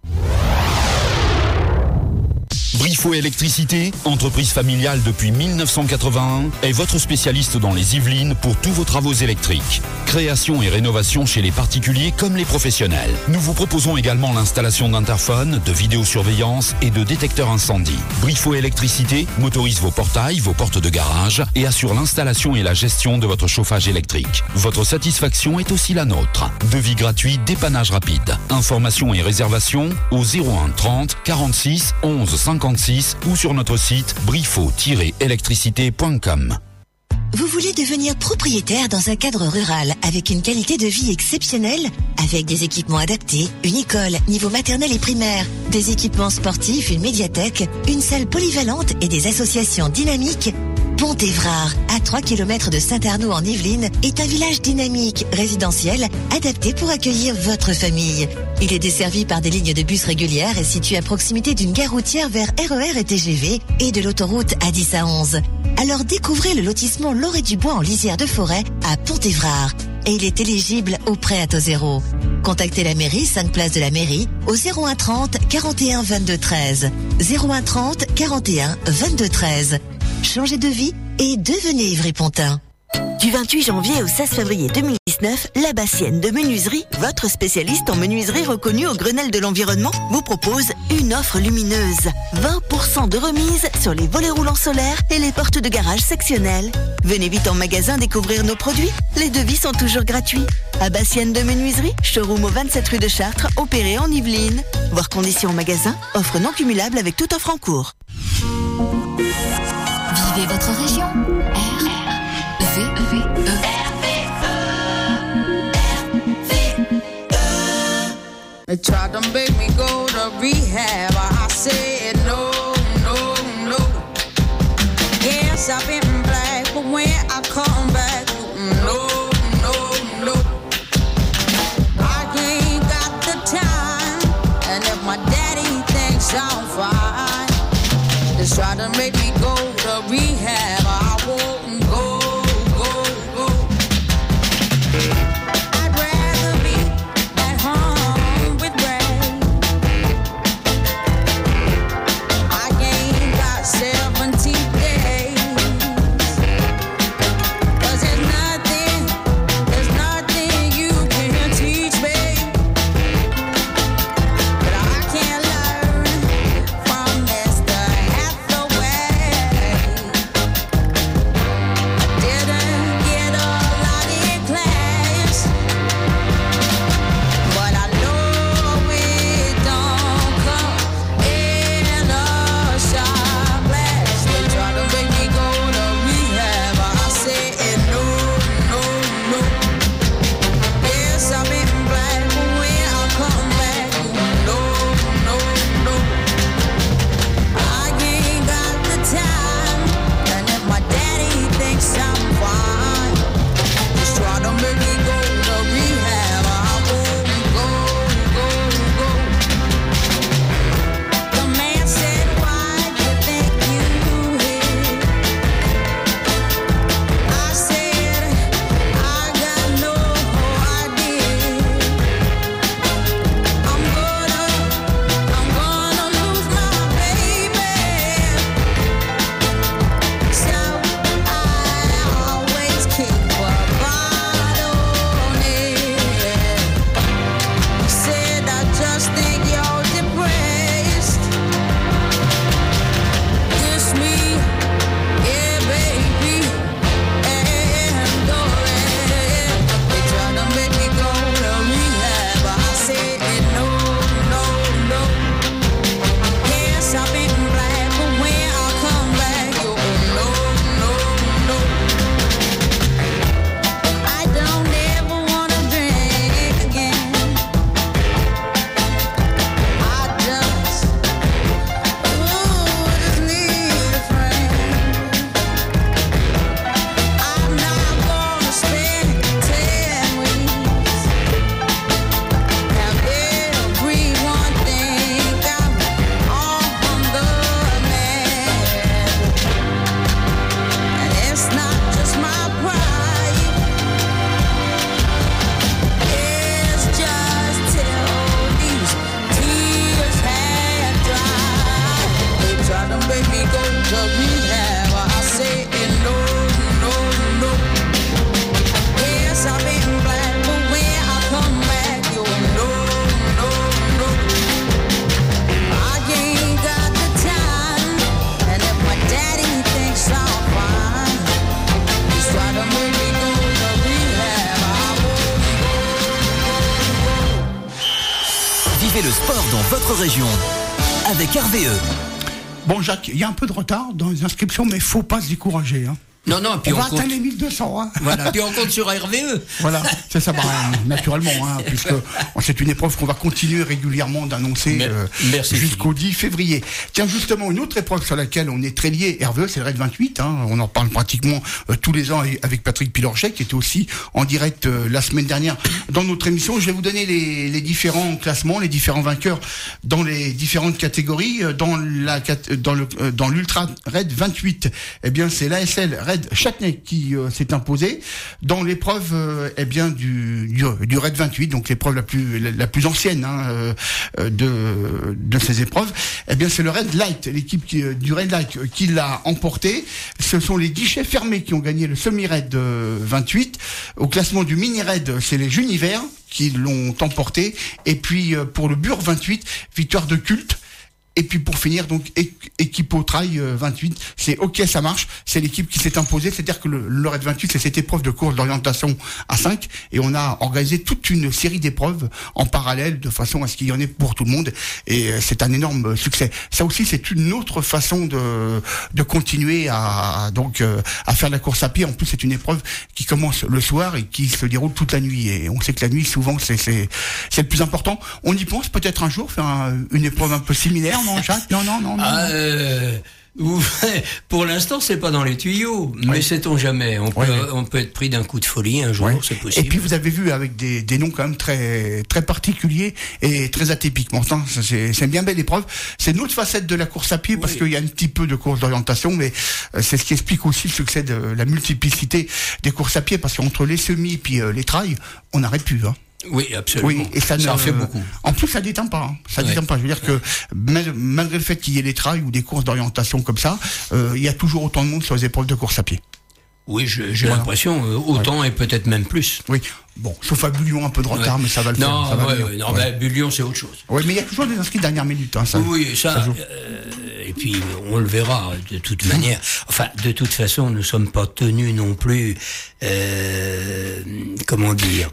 Briffaut Électricité, entreprise familiale depuis mille neuf cent quatre-vingt-un, est votre spécialiste dans les Yvelines pour tous vos travaux électriques. Création et rénovation chez les particuliers comme les professionnels. Nous vous proposons également l'installation d'interphones, de vidéosurveillance et de détecteurs incendie. Briffaut Électricité motorise vos portails, vos portes de garage et assure l'installation et la gestion de votre chauffage électrique. Votre satisfaction est aussi la nôtre. Devis gratuit, dépannage rapide. Informations et réservations au zéro un trente quarante-six onze cinquante-six ou sur notre site briffaut tiret électricité point com. Vous voulez devenir propriétaire dans un cadre rural avec une qualité de vie exceptionnelle? Avec des équipements adaptés, une école, niveau maternel et primaire, des équipements sportifs, une médiathèque, une salle polyvalente et des associations dynamiques? Pont-Évrard, à trois kilomètres de Saint-Arnaud en Yvelines, est un village dynamique, résidentiel, adapté pour accueillir votre famille. Il est desservi par des lignes de bus régulières et situé à proximité d'une gare routière vers R E R et T G V et de l'autoroute A dix à onze. Alors découvrez le lotissement L'Orée du Bois en lisière de forêt à Pont-Évrard. Et il est éligible au prêt à taux zéro. Contactez la mairie, cinq place de la mairie, au zéro un trente quarante et un vingt-deux treize. zéro un trente quarante et un vingt-deux treize. Changez de vie et devenez Ivry-Pontin. Du vingt-huit janvier au seize février deux mille dix-neuf, la Bassienne de Menuiserie, votre spécialiste en menuiserie reconnue au Grenelle de l'environnement, vous propose une offre lumineuse. vingt pour cent de remise sur les volets roulants solaires et les portes de garage sectionnelles. Venez vite en magasin découvrir nos produits. Les devis sont toujours gratuits. À Bassienne de Menuiserie, showroom au vingt-sept rue de Chartres, opéré en Yvelines. Voir conditions en magasin, offre non cumulable avec toute offre en cours. Vivez votre région. R V E. They tried to make me go to rehab. I said no, no, no. Yes, I've been black, but when I come back, no, no, no. I ain't got the time, and if my daddy thinks I'm fine, they try to make me go to rehab. I won't go, go, go. I'd rather be at home with Ray. I ain't got seventy days. 'Cause there's nothing, there's nothing you can teach me that I can't learn from Mister Hathaway. I didn't get a lot in class, but I know it don't come in a shot glass. They try to make me go to rehab. I said no, no, no. Yes, I've been black, but when I come back, no, no, no. I ain't got the time, and if my daddy thinks I'm fine, just try to make me go to rehab. I won't go, go, go. The man said, why you think you hit? I said, I got no idea. I'm gonna, I'm gonna lose my baby. So I always keep a bottle on it. He said, I just think you're depressed. Kiss me, yeah, baby, and go ahead. They try to make me go to rehab. I said no, no, no. Yes, I've been black, but when I come back, you no, no, no. I don't ever wanna drink again. I just, ooh, just need a friend. I'm not gonna spend ten weeks. Have everyone think I'm on the man. And it's not just my pride. It's just till these tears had dried. They try to make me go to rehab. I say no, no, no. Yes, I've been black, but when I come back, you no, no, no. I ain't got the time, and if my daddy thinks I'm fine, he's trying to make me go to rehab. I won't go. Vivez le sport dans votre région avec R V E. Bon Jacques, il y a un peu de retard dans les inscriptions, mais faut pas se décourager. Hein. Non, non, puis on, on va compte... atteindre les mille deux cents. Hein. Voilà, puis on compte sur R V E. Voilà, c'est ça, bah, naturellement, hein, puisque c'est une épreuve qu'on va continuer régulièrement d'annoncer euh, jusqu'au dix février. Tiens, justement, une autre épreuve sur laquelle on est très lié, R V E, c'est le Raid vingt-huit. Hein, on en parle pratiquement euh, tous les ans avec Patrick Pilorget, qui était aussi en direct euh, la semaine dernière dans notre émission. Je vais vous donner les, les différents classements, les différents vainqueurs dans les différentes catégories. Dans la dans le dans l'Ultra Raid vingt-huit, eh bien c'est l'A S L Raid Châtenay qui euh, s'est imposé dans l'épreuve euh, eh bien du, du du Raid vingt-huit, donc l'épreuve la plus la, la plus ancienne hein, euh, de de ces épreuves. Eh bien c'est le Raid Light, l'équipe qui, du Raid Light qui l'a emporté. Ce sont les guichets fermés qui ont gagné le semi-raid euh, vingt-huit. Au classement du mini-raid, c'est les Juniver qui l'ont emporté. Et puis euh, pour le Bure vingt-huit, victoire de Culte. Et puis pour finir, donc équipe au trail vingt-huit, c'est OK, ça marche. C'est l'équipe qui s'est imposée, c'est-à-dire que le, le Raid vingt-huit, c'est cette épreuve de course d'orientation à cinq, et on a organisé toute une série d'épreuves en parallèle, de façon à ce qu'il y en ait pour tout le monde. Et c'est un énorme succès. Ça aussi, c'est une autre façon de de continuer à donc à faire la course à pied. En plus, c'est une épreuve qui commence le soir et qui se déroule toute la nuit. Et on sait que la nuit, souvent, c'est c'est c'est le plus important. On y pense peut-être un jour faire un, une épreuve un peu similaire. Non, Jacques, non, non, non, non. Ah, euh, pour l'instant, c'est pas dans les tuyaux, mais oui. Sait-on jamais. On peut, oui, oui. on peut être pris d'un coup de folie un jour, oui. C'est possible. Et puis vous avez vu avec des, des noms quand même très, très particuliers et très atypiques. Bon, c'est, c'est bien belle épreuve. C'est une autre facette de la course à pied oui. Parce qu'il y a un petit peu de course d'orientation, mais c'est ce qui explique aussi le succès de la multiplicité des courses à pied, parce qu'entre les semis et puis euh, les trails, on n'arrête plus, hein. Oui, absolument. Oui, et ça, ça ne, en fait beaucoup. En plus, ça déteint pas. Hein. Ça ouais. déteint pas. Je veux dire que malgré le fait qu'il y ait les trails ou des courses d'orientation comme ça, euh, il y a toujours autant de monde sur les épreuves de course à pied. Oui, je, j'ai voilà. l'impression euh, autant ouais. et peut-être même plus. Oui. Bon, sauf à Bullion, un peu de retard, ouais. mais ça va le non, faire. Ça ouais, va ouais, non, ouais. bah, Bullion, c'est autre chose. Oui, mais il y a toujours des inscrits dernière minute. Hein, ça, oui, ça. ça euh, et puis, on le verra de toute manière. Enfin, de toute façon, nous ne sommes pas tenus non plus. Euh, comment dire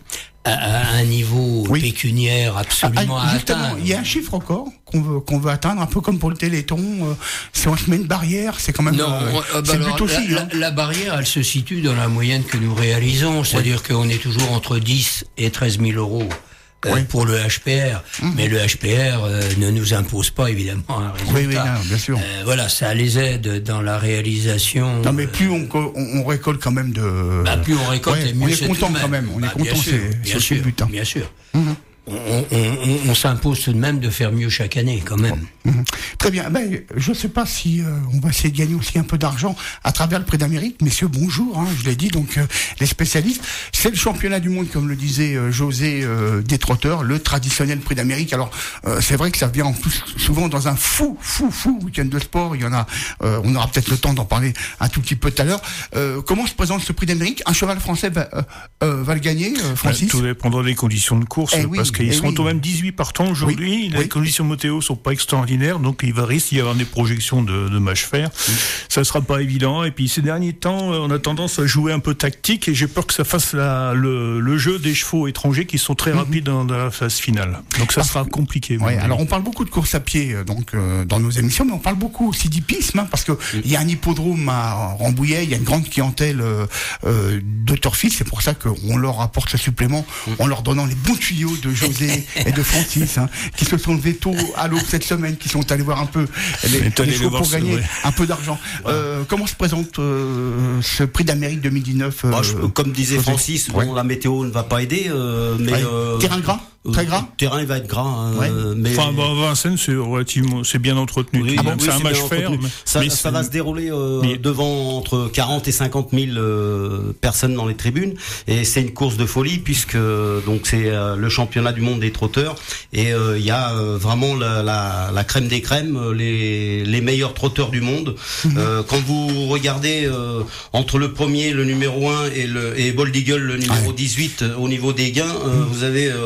à un niveau oui. pécuniaire absolument ah, à justement, atteindre. Il y a un chiffre record qu'on veut, qu'on veut atteindre, un peu comme pour le Téléthon. Euh, si on se met une barrière, c'est quand même... Non, euh, euh, bah c'est le but aussi. La, hein. la, la barrière, elle se situe dans la moyenne que nous réalisons, c'est-à-dire oui. qu'on est toujours entre dix et treize mille euros. Euh, oui. Pour le H P R, mmh. mais le H P R euh, ne nous impose pas évidemment un résultat. Oui, oui, non, bien sûr. Euh, voilà, ça les aide dans la réalisation. Non, mais plus on, on, on récolte quand même de. Bah, plus on récolte, ouais, et mieux on est c'est content tout de même. quand même. On bah, est content, sûr, c'est, bien c'est sûr, le but. Hein. Bien sûr. Mmh. On, on, on, on s'impose tout de même de faire mieux chaque année, quand même. Mmh. Très bien. Ben, je ne sais pas si euh, on va essayer de gagner aussi un peu d'argent à travers le Prix d'Amérique. Messieurs, bonjour. Hein, je l'ai dit. Donc, euh, les spécialistes, c'est le championnat du monde, comme le disait euh, José euh, des trotteurs, le traditionnel Prix d'Amérique. Alors, euh, c'est vrai que ça vient en plus souvent dans un fou, fou, fou week-end de sport. Il y en a. Euh, on aura peut-être le temps d'en parler un tout petit peu tout à l'heure. Euh, comment se présente ce Prix d'Amérique? Un cheval français va, euh, euh, va le gagner, euh, Francis? Tout dépendra des conditions de course, eh parce oui, qu'ils eh sont oui. au même dix-huit partants aujourd'hui. Oui, les oui. conditions météo sont pas extraordinaires, donc il va risquer d'y avoir des projections de, de match fer. Oui. Ça sera pas évident. Et puis ces derniers temps, on a tendance à jouer un peu tactique, et j'ai peur que ça fasse la, le, le jeu des chevaux étrangers qui sont très mm-hmm. rapides dans, dans la phase finale. Donc ça Parce sera compliqué. Ouais, alors on parle beaucoup de course à pied donc euh, dans nos émissions, mais on parle beaucoup aussi d'hippisme, hein, parce que il mm. y a un hippodrome à Rambouillet, il y a une grande clientèle euh, euh, de turfistes. C'est pour ça qu'on leur apporte ce supplément mm. en leur donnant les bons tuyaux de José et de Francis, hein, qui se sont levés tôt à l'aube cette semaine, qui sont allés voir un peu les, les chevaux pour gagner ouais. un peu d'argent. Voilà. Euh, comment se présente euh, ce Prix d'Amérique deux mille dix-neuf euh, bah, je, Comme disait José. Francis, bon, ouais. la météo ne va pas aider, euh, mais ouais. euh, terrain gras. Très gras. Le terrain il va être gras. Hein, ouais. mais... Enfin, bah, Vincennes, c'est relativement, c'est bien entretenu. Oui, ah bon, oui, c'est un match fer. Mais ça, mais ça va se dérouler euh, mais... devant entre quarante et cinquante mille euh, personnes dans les tribunes, et c'est une course de folie puisque donc c'est euh, le championnat du monde des trotteurs, et il euh, y a euh, vraiment la, la, la crème des crèmes, les, les meilleurs trotteurs du monde. Mmh. Euh, quand vous regardez euh, entre le premier, le numéro un et le et Bold Eagle, le numéro ouais. dix-huit, au niveau des gains, euh, mmh. vous avez euh,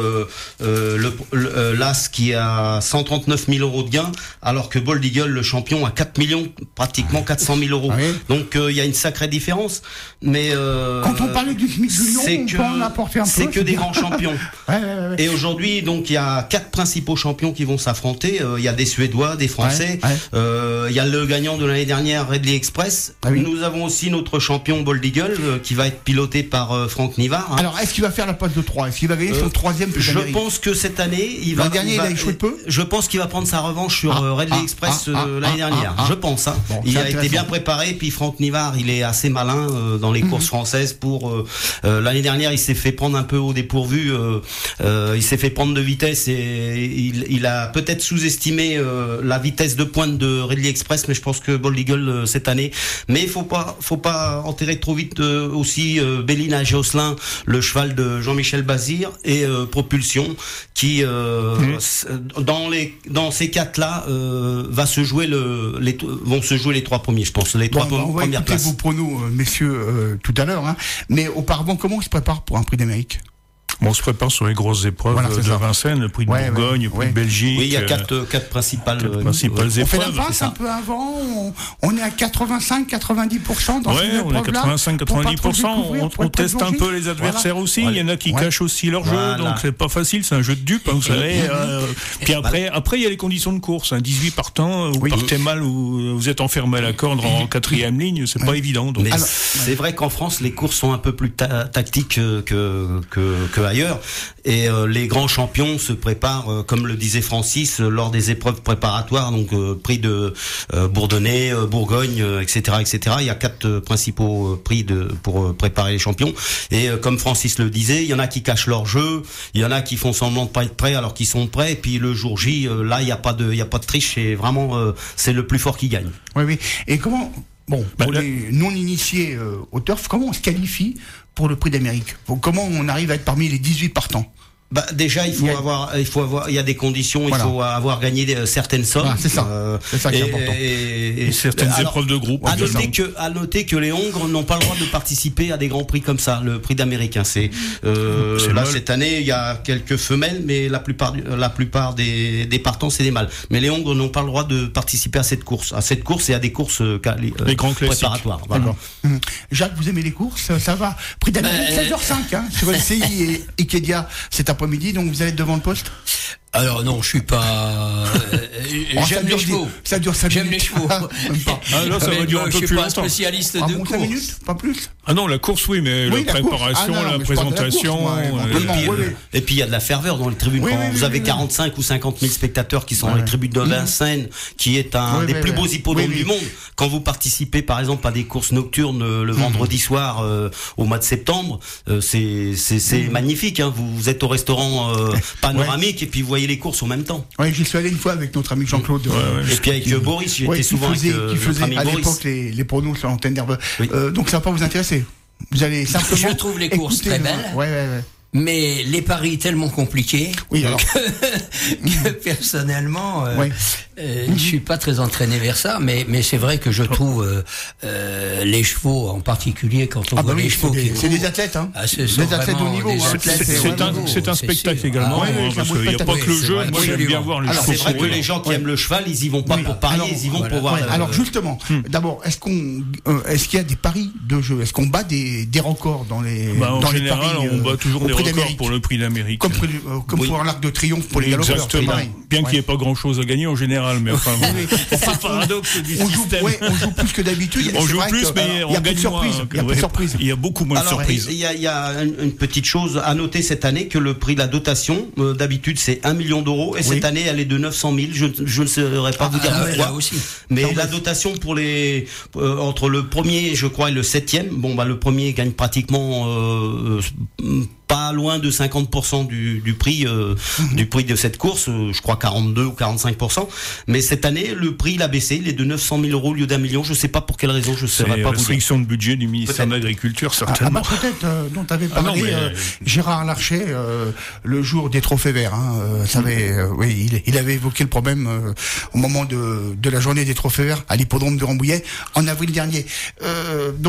euh, le, le euh, l'As qui a cent trente-neuf mille euros de gains, alors que Bold Eagle, le champion, a quatre millions, pratiquement quatre cent mille euros. Oui. Donc il euh, y a une sacrée différence. Mais euh, quand on parlait du SMIC du Lion, on que, peut en apporter un peu. C'est que des grands champions. ouais, ouais, ouais. Et aujourd'hui, donc il y a quatre principaux champions qui vont s'affronter. Il euh, y a des Suédois, des Français. Il ouais, ouais. euh, y a le gagnant de l'année dernière, Redley Express. Ah, oui. Nous avons aussi notre champion Bold Eagle euh, qui va être piloté par euh, Franck Nivard. Hein. Alors, est-ce qu'il va faire la passe de trois? Est-ce qu'il va gagner euh, son troisième plus Je pense que cette année, il va. L'année dernière, il, il a échoué peu. Je pense qu'il va prendre sa revanche sur ah, Redley ah, Express ah, euh, l'année ah, dernière. Ah, je pense. Hein. Bon, il a été bien préparé. Puis Franck Nivard, il est assez malin euh, dans les mmh. courses françaises. Pour euh, euh, l'année dernière, il s'est fait prendre un peu au dépourvu. Euh, euh, il s'est fait prendre de vitesse et il, il a peut-être sous-estimé euh, la vitesse de pointe de Redley Express, mais je pense que Bold Eagle euh, cette année. Mais il faut pas, faut pas enterrer trop vite euh, aussi euh, Bélina Josselin, le cheval de Jean-Michel Bazir, et euh, Propulsion, qui euh, mmh. dans les dans ces quatre-là euh, va se jouer le, les vont se jouer les trois premiers, je pense, les trois bon, premières places. On va écouter vos pronos, euh, messieurs, euh, tout à l'heure. Hein. Mais auparavant, comment on se prépare pour un prix d'Amérique? Bon, on se prépare sur les grosses épreuves voilà, de ça. Vincennes, le prix de ouais, Bourgogne, ouais, le prix ouais. de Belgique. Oui, il y a quatre, quatre principales, quatre principales on épreuves. On fait la passe un peu avant, on, on est à quatre-vingt-cinq à quatre-vingt-dix pour cent dans ouais, ces épreuves-là. Ouais, on est à quatre-vingt-cinq à quatre-vingt-dix pour cent. On, on teste un peu les adversaires voilà. aussi. Il y en a qui ouais. cachent aussi leur voilà. jeu, donc c'est pas facile, c'est un jeu de dupes, hein, vous savez. euh, puis après, après, il y a les conditions de course. Hein, dix-huit partants, vous oui. partez mal ou vous êtes enfermé à la corde en quatrième ligne, c'est pas évident. Mais c'est vrai qu'en France, les courses sont un peu plus tactiques que que ailleurs. Et euh, les grands champions se préparent, euh, comme le disait Francis, euh, lors des épreuves préparatoires, donc euh, prix de euh, Bourdonnais, euh, Bourgogne, euh, et cetera, et cetera. Il y a quatre euh, principaux euh, prix de pour euh, préparer les champions. Et euh, comme Francis le disait, il y en a qui cachent leur jeu, il y en a qui font semblant de pas être prêts alors qu'ils sont prêts. Et puis le jour J, euh, là, il y a pas de, il y a pas de triche. C'est vraiment, euh, c'est le plus fort qui gagne. Oui, oui. Et comment, bon, pour bah, les non initiés euh, au turf, comment on se qualifie pour le prix d'Amérique? Comment on arrive à être parmi les dix-huit partants? Bah déjà il faut il a... avoir il faut avoir il y a des conditions voilà. Il faut avoir gagné des, certaines sommes voilà, c'est ça euh, c'est ça qui est important et, et, et certaines alors, épreuves de groupe à noter que à noter que les Hongres n'ont pas le droit de participer à des grands prix comme ça, le prix d'Amérique hein, c'est, euh, c'est là mal. Cette année il y a quelques femelles mais la plupart la plupart des des partants c'est des mâles, mais les Hongres n'ont pas le droit de participer à cette course à cette course et à des courses euh, les grands préparatoires voilà. Mmh. Jacques, vous aimez les courses, ça va, prix d'Amérique euh, seize heures cinq hein, sur L C I et Ikedia cet après-midi, donc vous allez être devant le poste? Alors non, je suis pas. Euh, oh, j'aime les chevaux. Ça dure cinq minutes. J'aime les chevaux. Ah, là, ça va durer un peu plus longtemps. Je suis pas un spécialiste ah, de bon, course. cinq minutes, pas plus. Ah non, la course, oui, mais oui, la, la préparation, ah, non, la présentation. La course, moi, et, puis, oui, oui. et puis il y a de la ferveur dans les tribunes. Oui, Quand oui, vous oui, avez oui, quarante-cinq oui. ou cinquante mille spectateurs qui sont ouais. dans les tribunes de Vincennes, qui est un oui, des oui, plus oui. beaux hippodromes oui, oui. du monde. Quand vous participez, par exemple, à des courses nocturnes le vendredi soir euh, au mois de septembre, euh, c'est c'est c'est magnifique. Hein. Vous, vous êtes au restaurant euh, panoramique et puis vous voyez les courses en même temps. Oui, j'y suis allé une fois avec notre ami Jean-Claude. Ouais, ouais, et puis avec qui, Boris, j'étais ouais, souvent faisait, avec euh, qui faisait notre ami à Boris. l'époque les, les pronos sur l'antenne d'Herbe. Oui. Euh, donc ça va pas vous intéresser. Vous allez simplement. Je trouve les courses très belles. Ouais, ouais, ouais. Mais les paris tellement compliqués oui, alors. que, que personnellement, euh, ouais. euh, je suis pas très entraîné vers ça. Mais mais c'est vrai que je trouve euh, euh, les chevaux, en particulier quand on ah voit bah les oui, chevaux, c'est des, qui c'est des athlètes, hein. Ah, c'est des athlètes au niveau. Hein. C'est, c'est, c'est un, c'est un spectacle c'est également. Ah, ouais, parce qu'il n'y a pas que le jeu. Moi, j'aime bien voir les chevaux. C'est vrai que les gens qui aiment le cheval, ils y vont pas pour parier, ils y vont pour voir. Alors justement, d'abord, est-ce qu'on, est-ce qu'il y a des paris de jeu? Est-ce qu'on bat des des records dans les dans les paris? En général, on bat toujours des records pour le prix d'Amérique. Comme, euh, comme oui. pour l'Arc de Triomphe pour les galopeurs. Exactement. Bien ouais. qu'il n'y ait pas grand chose à gagner en général, mais enfin, bon, c'est le paradoxe du on système. Joue, ouais, on joue plus que d'habitude. On joue plus, mais on gagne moins. Il y a plus de surprises. Il y a beaucoup moins Alors, de surprises. Il y a, il y a une, une petite chose à noter cette année, que le prix de la dotation, euh, d'habitude, c'est un million d'euros, et oui. cette année, elle est de neuf cent mille. Je, je ne saurais pas ah, vous dire ah, pourquoi. Aussi. Mais non, la mais... dotation pour les, euh, entre le premier, je crois, et le septième, bon, bah, le premier gagne pratiquement, euh, euh, pas loin de cinquante pour cent du, du prix euh, mmh. du prix de cette course, euh, je crois quarante-deux ou quarante-cinq pour cent. Mais cette année, le prix il a baissé, il est de neuf cent mille euros au lieu d'un million. Je sais pas pour quelle raison, je ne saurais pas vous dire. Restriction de budget du ministère peut-être. de l'Agriculture, certainement. Ah, ah bah peut-être, euh, dont avait parlé ah non, mais... euh, Gérard Larcher euh, le jour des trophées verts. Hein, euh, ça avait, euh, oui, il, il avait évoqué le problème euh, au moment de, de la journée des trophées verts à l'hippodrome de Rambouillet en avril dernier. Euh, donc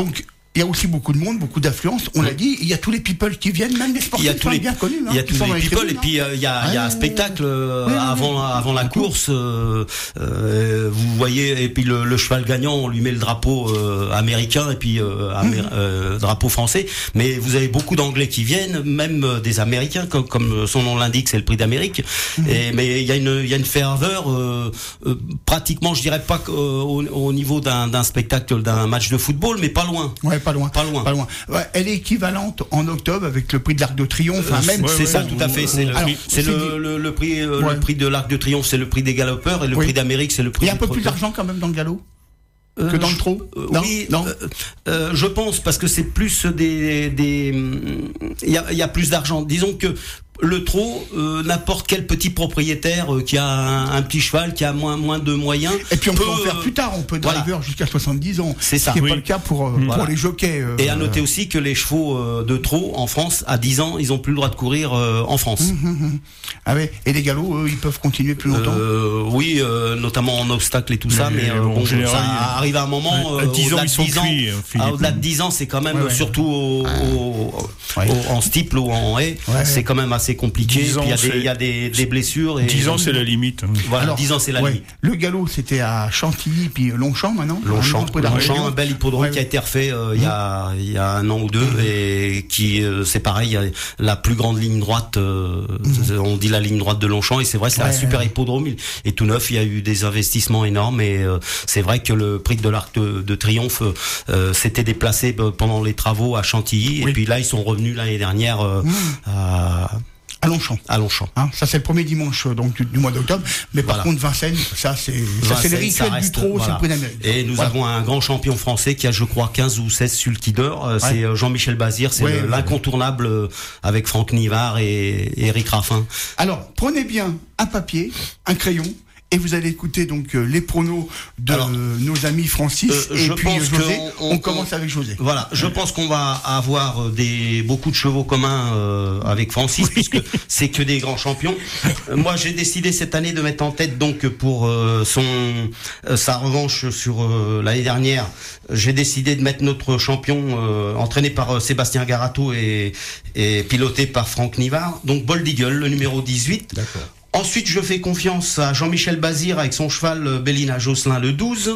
il y a aussi beaucoup de monde, beaucoup d'affluence. On l'a dit, il y a tous les people qui viennent, même les sportifs. Il y a tous les bien connus. Il y a tous les people et puis euh, il y a il y a un spectacle euh, oui, avant oui, avant la course. Euh, euh, vous voyez et puis le, le cheval gagnant, on lui met le drapeau euh, américain et puis euh, amér- euh, drapeau français. Mais vous avez beaucoup d'Anglais qui viennent, même euh, des Américains, comme, comme son nom l'indique, c'est le Prix d'Amérique. Mmh. Et, mais il y a une il y a une ferveur euh, euh, pratiquement, je dirais pas euh, au, au niveau d'un, d'un spectacle, d'un match de football, mais pas loin. Ouais, pas loin. Pas loin. Pas loin. Ouais, elle est équivalente en octobre avec le prix de l'Arc de Triomphe. Enfin, même. Ouais, c'est ouais, ça, ouais, tout à fait. C'est, le, alors, c'est, c'est le, le, le prix, euh, ouais. le prix de l'Arc de Triomphe, c'est le prix des galopeurs et le oui. prix d'Amérique, c'est le prix. Il y a un peu trotteur. plus d'argent quand même dans le galop. Que dans le trot euh, non, Oui, non. Euh, euh, je pense parce que c'est plus des des il y a il y a plus d'argent. Disons que le trot, euh, n'importe quel petit propriétaire euh, qui a un, un petit cheval, qui a moins moins de moyens. Et puis on peut, peut en faire plus tard, on peut driver voilà. jusqu'à soixante-dix ans. C'est ça. Ce qui n'est oui. pas le cas pour, euh, voilà. pour les jockeys. Euh, Et à noter aussi que les chevaux euh, de trot en France, à dix ans, ils n'ont plus le droit de courir euh, en France. Mmh, mmh. Ah ouais. Et les galops, eux, ils peuvent continuer plus longtemps. Euh, oui, euh, euh, en obstacle et tout ça, mais, mais euh, bon, bon général, ça il... arrive à un moment. À dix euh, ans, ils sont cuits. Ah, au-delà de dix ans, c'est quand même, ouais, ouais. surtout au, au, ouais. au, en steeple ou en haie, ouais. c'est quand même assez compliqué. Puis il y a des, il y a des, des blessures. Et... dix ans, c'est la limite. Voilà, Alors, dix ans, c'est la ouais. limite. Le galop, c'était à Chantilly, puis Longchamp maintenant. Longchamp, Longchamp, un bel hippodrome ouais. qui a été refait euh, il y a il y a un an ou deux mmh. et qui euh, c'est pareil, la plus grande ligne droite. Euh, mmh. On dit la ligne droite de Longchamp et c'est vrai, c'est ouais, un super ouais. hippodrome. Et tout neuf, il y a eu des investissements énormes et euh, c'est vrai que le prix de l'Arc de, de Triomphe euh, s'était déplacé pendant les travaux à Chantilly oui. et puis là ils sont revenus l'année dernière euh, mmh. à À Longchamp. À Longchamp. Hein, ça c'est le premier dimanche donc du, du mois d'octobre. Mais par voilà. contre Vincennes, ça c'est Vincennes, ça c'est les rituels reste, du trot, voilà. c'est le prix d'Amérique. Et nous voilà. avons un grand champion français qui a je crois quinze ou seize sulky d'or. Ouais. C'est Jean-Michel Bazir, c'est ouais, le, l'incontournable ouais. avec Franck Nivard et, et Eric Raffin. Alors prenez bien un papier, un crayon. Et vous allez écouter donc euh, les pronos de Alors, euh, nos amis Francis euh, et puis pense José. On, on, on commence avec José. Voilà, je ouais. pense qu'on va avoir des beaucoup de chevaux communs euh, avec Francis oui. puisque c'est que des grands champions. Euh, moi, j'ai décidé cette année de mettre en tête donc pour euh, son euh, sa revanche sur euh, l'année dernière. J'ai décidé de mettre notre champion euh, entraîné par euh, Sébastien Garato et, et piloté par Franck Nivard. Donc Bold Eagle, le numéro dix-huit. D'accord. Ensuite, je fais confiance à Jean-Michel Bazir avec son cheval Bélina Josselin le douze.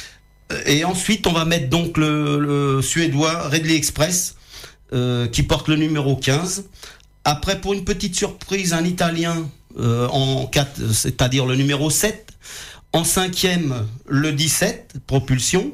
Et ensuite, on va mettre donc le, le Suédois Redley Express euh, qui porte le numéro quinze. Après, pour une petite surprise, un Italien euh, en quatre, c'est-à-dire le numéro sept. En cinquième, le dix-sept, Propulsion.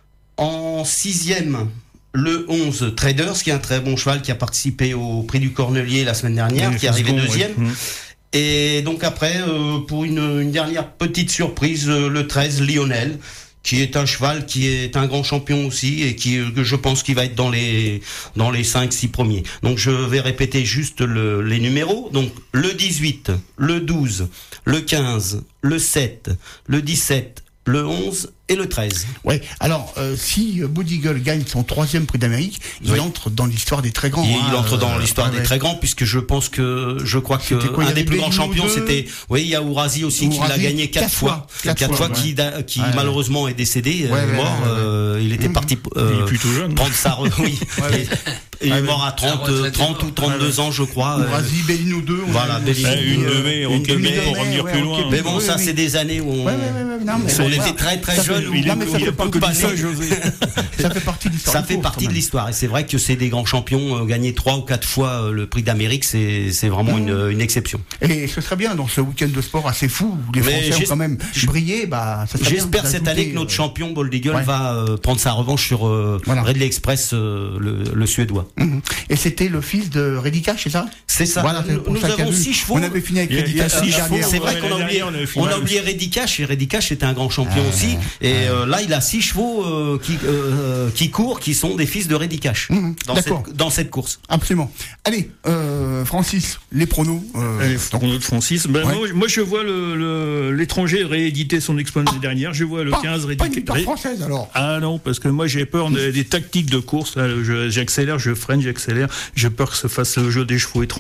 En sixième, le onze, Traders, qui est un très bon cheval qui a participé au prix du Cornelier la semaine dernière, oui, qui est arrivé bon, deuxième. Oui. Et donc après, euh, pour une, une dernière petite surprise, euh, le treize, Lionel, qui est un cheval qui est un grand champion aussi et qui, que je pense qu'il va être dans les dans les cinq six premiers. Donc je vais répéter juste le, les numéros. Donc le dix-huit, le douze, le quinze, le sept, le dix-sept, le onze et le treize. Ouais. Alors, euh, si Bold Eagle gagne son troisième prix d'Amérique, il oui. entre dans l'histoire des très grands. Il, hein, il entre dans euh, l'histoire euh, des ouais. très grands, puisque je pense que, je crois que quoi, un des plus grands champions, c'était, oui, il y a Ourasi aussi Ourasi, qui l'a gagné quatre, quatre fois, quatre, quatre fois, fois ouais. qui, da, qui ouais, malheureusement ouais. est décédé, ouais, est mort. Ouais, ouais, euh, il était mmh. parti euh, il est plutôt jeune. prendre sa re... oui. ouais, il est mort à trente, trente ou trente-deux ans, je crois. Ourasi, Bellino deux. Voilà, Bellino deux. Une de mai, on pour revenir plus loin. Mais bon, ça, c'est des années où on était très très jeunes. Pas que ça, José. Ça fait partie de l'histoire. Ça fait partie de l'histoire. Et c'est vrai que c'est des grands champions. Euh, gagner trois ou quatre fois euh, le prix d'Amérique, c'est, c'est vraiment mmh. une, une exception. Et ce serait bien dans ce week-end de sport assez fou où les Mais Français ont quand même brillé. Bah, ça j'espère bien cette année que notre champion Bold Eagle ouais. va euh, prendre sa revanche sur euh, voilà. Redley Express, euh, le, le Suédois. Mmh. Et c'était le fils de Reddy Cash, c'est ça? C'est ça. Voilà, c'est nous nous avons six chevaux. On avait fini avec Reddy Cash. C'est vrai qu'on a oublié, on a oublié Reddy Cash et Reddy Cash était un grand champion aussi. Et là, il a six chevaux euh, qui, euh, qui courent, qui sont des fils de Reddy Cash mmh, dans, cette, dans cette course. Absolument. Allez, euh, Francis, les pronos. Euh, les pronos de Francis. Ben ouais. moi, moi, je vois le, le, l'étranger rééditer son exploit l'année ah, dernière. Je vois le pas, quinze rééditer. Pas une victoire française alors. Ah non, parce que moi j'ai peur des, des tactiques de course. Je, j'accélère, je freine, j'accélère. J'ai peur que se fasse le jeu des chevaux étrangers.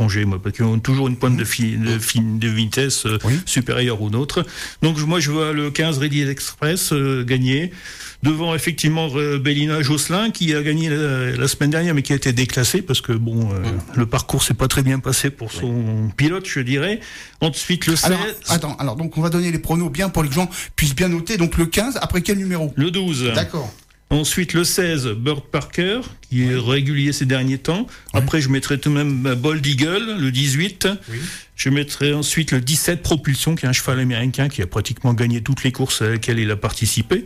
changer, moi, parce qu'ils ont toujours une pointe de, fi, de, fi, de vitesse euh, oui. supérieure aux nôtres. Donc moi, je vois le quinze Ready Express euh, gagner. Devant, effectivement, Bélina Josselin, qui a gagné la, la semaine dernière, mais qui a été déclassé, parce que, bon, euh, mmh. le parcours s'est pas très bien passé pour son oui. pilote, je dirais. Ensuite, le seize... Alors, attends, alors, donc, on va donner les pronos bien pour que les gens puissent bien noter. Donc, le quinze, après quel numéro? Le douze. D'accord. Ensuite, le seize, Bird Parker, qui est régulier ces derniers temps. Oui. Après, je mettrai tout de même Bold Eagle, le dix-huit. Oui. Je mettrai ensuite le dix-sept, Propulsion, qui est un cheval américain qui a pratiquement gagné toutes les courses à laquelle il a participé.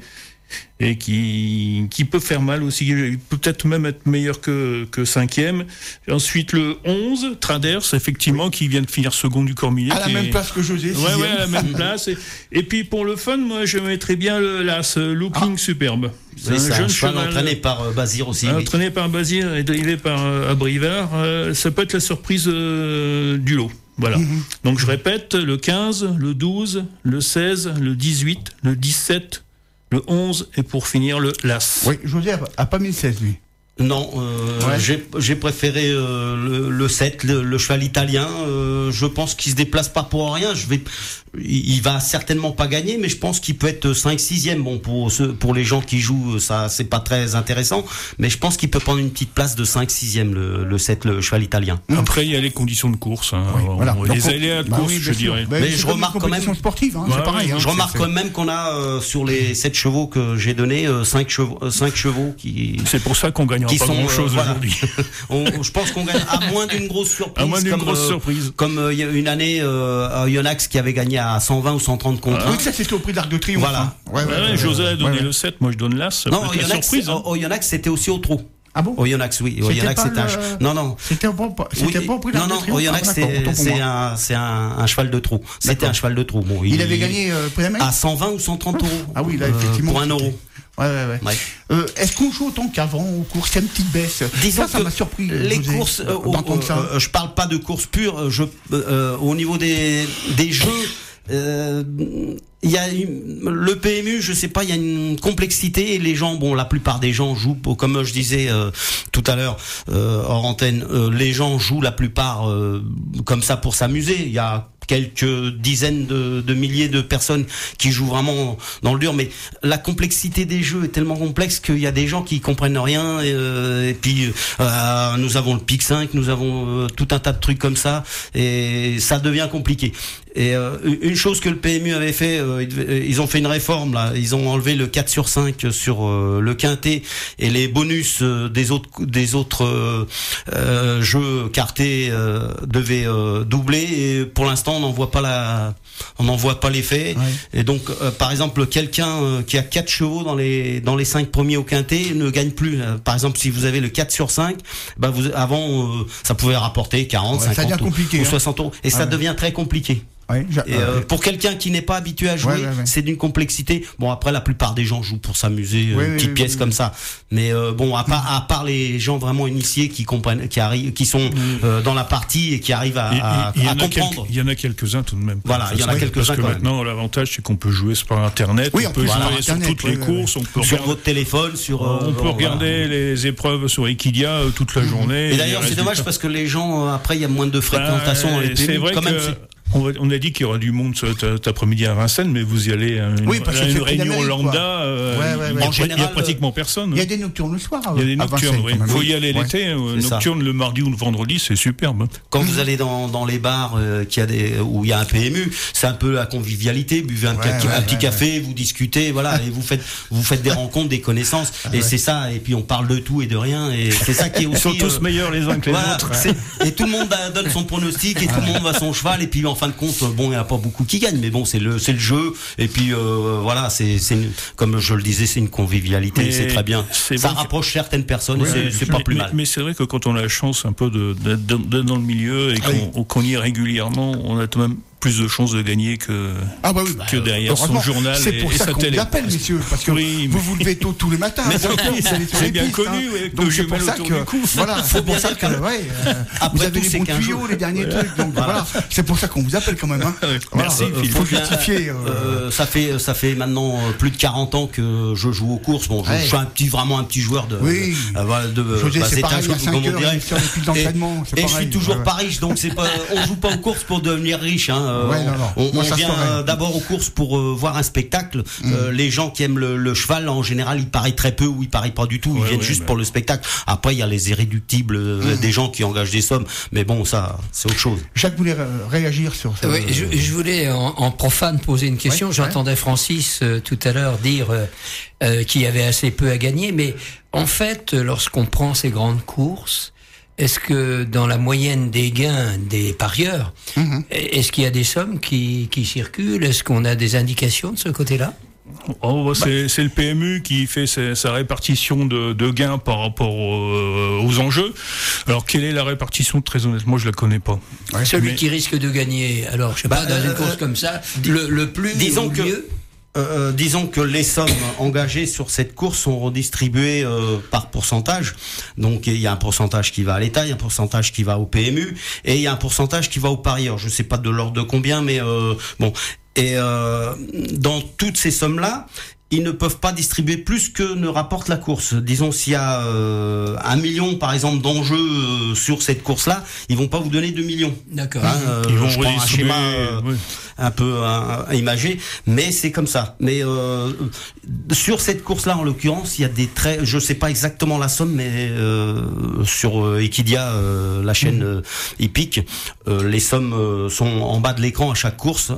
Et qui, qui peut faire mal aussi, il peut peut-être même être meilleur que, que cinquième. Et ensuite le onze, Traders, effectivement, oui. qui vient de finir second du Cormillet. À la même est... place que José. Ouais, ouais, à la même place. Et, et puis pour le fun, moi je mettrais bien le l'As, Looking ah. Superbe. C'est, c'est un jeune cheval entraîné par euh, Bazir aussi. Entraîné oui. par Bazir et drivé par euh, Abrivard. Euh, ça peut être la surprise euh, du lot. Voilà. Mm-hmm. Donc je répète, le quinze, le douze, le seize, le dix-huit, le dix-sept, le onze, et pour finir, le l'As. Oui, José a pas mis le seize, lui. Non, euh, ouais. j'ai, j'ai préféré euh, le, le sept, le, le cheval italien. Euh, je pense qu'il se déplace pas pour rien. Je vais, il, il va certainement pas gagner, mais je pense qu'il peut être cinq sixième. Bon, pour ceux, pour les gens qui jouent, ça c'est pas très intéressant, mais je pense qu'il peut prendre une petite place de cinq sixième, le, le sept, le cheval italien. Après, il y a les conditions de course, hein. Oui, voilà. Les aléas de bah course, oui, je dirais. Bah, mais je remarque quand même. Sportive, hein, ouais, c'est pareil. Ouais, hein, je c'est, remarque c'est... quand même qu'on a euh, sur les sept chevaux que j'ai donnés, euh, cinq chevaux, euh, cinq chevaux qui. C'est pour ça qu'on gagne pas sont, grand chose euh, voilà. aujourd'hui. On, je pense qu'on gagne à moins d'une grosse surprise. À moins d'une comme, grosse euh, surprise. Comme il euh, y a une année, euh, Yonax qui avait gagné à cent vingt ou cent trente contre un. Oui, ça c'était au prix de l'Arc de Triomphe. Voilà. Hein. Ouais, ouais, ouais, ouais, José a donné ouais, le sept, moi je donne l'As. Non, au Yonax, surprise, hein. au Yonax c'était aussi au trot. Ah bon? Au Yonax, oui. Au Yonax, c'était un. Le... Non, non. C'était pas, c'était oui. pas au prix de Non, non, au Yonax, ah, c'est, c'est, un, c'est un, un cheval de trot. C'était d'accord. un cheval de trot. Bon, il, il avait gagné euh, à cent vingt ou cent trente euros. Ah oui, là, effectivement. Euh, pour un euro. Ouais, ouais, ouais. ouais. Euh, est-ce qu'on joue autant qu'avant aux courses? Il y a une petite baisse. Disons ça, ça m'a surpris. Les José, courses, euh, au, euh, je parle pas de courses pures. Je, euh, au niveau des, des jeux. Euh, il y a une, le P M U, je sais pas, il y a une complexité et les gens, bon, la plupart des gens jouent, comme je disais euh, tout à l'heure euh, hors antenne, euh, les gens jouent la plupart euh, comme ça pour s'amuser. Il y a quelques dizaines de, de milliers de personnes qui jouent vraiment dans le dur, mais la complexité des jeux est tellement complexe qu'il y a des gens qui comprennent rien. Et, euh, et puis euh, nous avons le Pic cinq, nous avons euh, tout un tas de trucs comme ça, et ça devient compliqué. Et euh, une chose que le P M U avait fait, euh, ils ont fait une réforme là, ils ont enlevé le quatre sur cinq sur euh, le quintet et les bonus euh, des autres des autres euh, euh, jeux cartés euh, devaient euh, doubler, et pour l'instant on n'en voit pas la on n'en voit pas l'effet. Ouais. Et donc euh, par exemple quelqu'un euh, qui a quatre chevaux dans les dans les cinq premiers au quintet ne gagne plus. Par exemple si vous avez le quatre sur cinq, bah vous avant euh, ça pouvait rapporter quarante, ouais, cinquante ou, ou soixante euros, et ah ça ouais. devient très compliqué. Ouais, et euh, pour quelqu'un qui n'est pas habitué à jouer, ouais, ouais, ouais. c'est d'une complexité. Bon, après, la plupart des gens jouent pour s'amuser, ouais, une petite ouais, pièce ouais, comme ouais. ça. Mais euh, bon, à part, à part les gens vraiment initiés qui comprennent, qui arrivent, qui sont euh, dans la partie et qui arrivent à, à, à comprendre. Il y en a quelques-uns tout de même. Voilà, il y en a quelques-uns. Parce que maintenant, l'avantage, c'est qu'on peut jouer par Internet. Oui, on peut voilà, jouer Internet, sur toutes ouais, les ouais, courses. ouais. On peut sur regarder, votre téléphone, sur. Euh, on peut bon, regarder voilà. les épreuves sur Equidia toute la journée. Et d'ailleurs, c'est dommage parce que les gens, après, il y a moins de fréquentation dans les P M U. C'est vrai que. On a dit qu'il y aura du monde cet après-midi à Vincennes, mais vous y allez à une, oui, parce à une que réunion lambda, euh, ouais, ouais, ouais. En général, il n'y a pratiquement personne. Il y a des nocturnes le soir. Il y a des nocturnes, oui. Il faut y aller ouais. l'été. Euh, nocturne le mardi ou le vendredi, c'est superbe. Quand mmh. vous allez dans, dans les bars euh, qui a des, où il y a un P M U, c'est un peu la convivialité. Buvez un, ouais, petit, ouais, un petit ouais, café, ouais. vous discutez, voilà, et vous faites, vous faites des rencontres, des connaissances. Ah, et ouais. c'est ça. Et puis on parle de tout et de rien. Et c'est ça qui est aussi. Ils sont tous euh, meilleurs les uns que les voilà, autres. Et tout le monde donne son pronostic et tout le monde va son cheval. Et puis en fin de compte, bon, il y a pas beaucoup qui gagnent, mais bon, c'est le c'est le jeu, et puis euh, voilà, c'est c'est une, comme je le disais, c'est une convivialité, mais c'est très bien, ça bon rapproche que... certaines personnes, ouais, c'est, c'est pas mais, plus mais, mal. Mais c'est vrai que quand on a la chance un peu de, de, de, de dans le milieu et qu'on, oui. qu'on y est régulièrement, on a tout de même plus de chances de gagner que, ah bah oui, que bah, derrière son journal c'est et, pour et ça sa qu'on télé. vous appelle, messieurs, parce que oui, vous vous levez tôt tous les matins. Mais hein, oui, vous allez sur c'est les bien pistes, connu, hein. ouais, Donc que c'est j'ai pour mal ça autour que du cou. voilà, c'est pour ça que ouais, euh, Après vous avez tout, les c'est bons qu'un tuyaux, jour- les derniers Voilà. trucs. Donc Voilà. voilà, c'est pour ça qu'on vous appelle quand même. Hein. Voilà, Merci, euh, Phil. faut bien, justifier. euh, euh, ça fait ça fait maintenant euh, plus de quarante ans que je joue aux courses. Bon, je, Ouais. je suis un petit vraiment un petit joueur de. Oui. de, euh, voilà, de Je veux dire, bah, c'est c'est pareil, un jeu, à cinq comme on heures, dirait. il sort des piles d'entraînement, c'est Et, et je pareil. suis toujours Ouais. pas riche, donc c'est pas. On joue pas aux courses pour devenir riche. Hein. Euh, Ouais, non, non. On, Moi, on ça se vient ferait. euh, d'abord aux courses pour euh, voir un spectacle. Mm. Euh, les gens qui aiment le, le cheval, en général, ils parient très peu ou ils parient pas du tout. Ils Ouais, viennent ouais, juste bah. pour le spectacle. Après, il y a les irréductibles, euh, Mm. des gens qui engagent des sommes. Mais bon, ça, c'est autre chose. Jacques voulait euh, réagir sur ça. Oui, je, je voulais en, en profane poser une question. Ouais, J'entendais Francis euh, tout à l'heure dire euh, euh, qu'il y avait assez peu à gagner, mais en fait, euh, lorsqu'on prend ces grandes courses, est-ce que dans la moyenne des gains des parieurs, Mhm. est-ce qu'il y a des sommes qui, qui circulent? Est-ce qu'on a des indications de ce côté-là? Oh, bah, c'est, c'est le P M U qui fait sa, sa répartition de, de gains par rapport aux, aux enjeux. Alors, quelle est la répartition? Très honnêtement, je la connais pas. Ouais, Celui mais... qui risque de gagner, alors je sais pas, Bah, dans une euh, course comme ça, le, le plus disons ou que- mieux. Euh, disons que les sommes engagées sur cette course sont redistribuées euh, par pourcentage. Donc il y a un pourcentage qui va à l'État, il y a un pourcentage qui va au P M U et il y a un pourcentage qui va aux parieurs. Je sais pas de l'ordre de combien, mais euh, bon. Et euh, dans toutes ces sommes-là, ils ne peuvent pas distribuer plus que ne rapporte la course. Disons, s'il y a euh, un million, par exemple, d'enjeux euh, sur cette course-là, ils vont pas vous donner deux millions. D'accord. Hein, euh, Ils vont je prends un redistribuer, schéma euh, oui. un peu euh, imagé, mais c'est comme ça. Mais euh, sur cette course-là, en l'occurrence, il y a des traits. Je sais pas exactement la somme, mais euh, sur euh, Equidia, euh, la chaîne euh, hippique, euh, les sommes euh, sont en bas de l'écran à chaque course.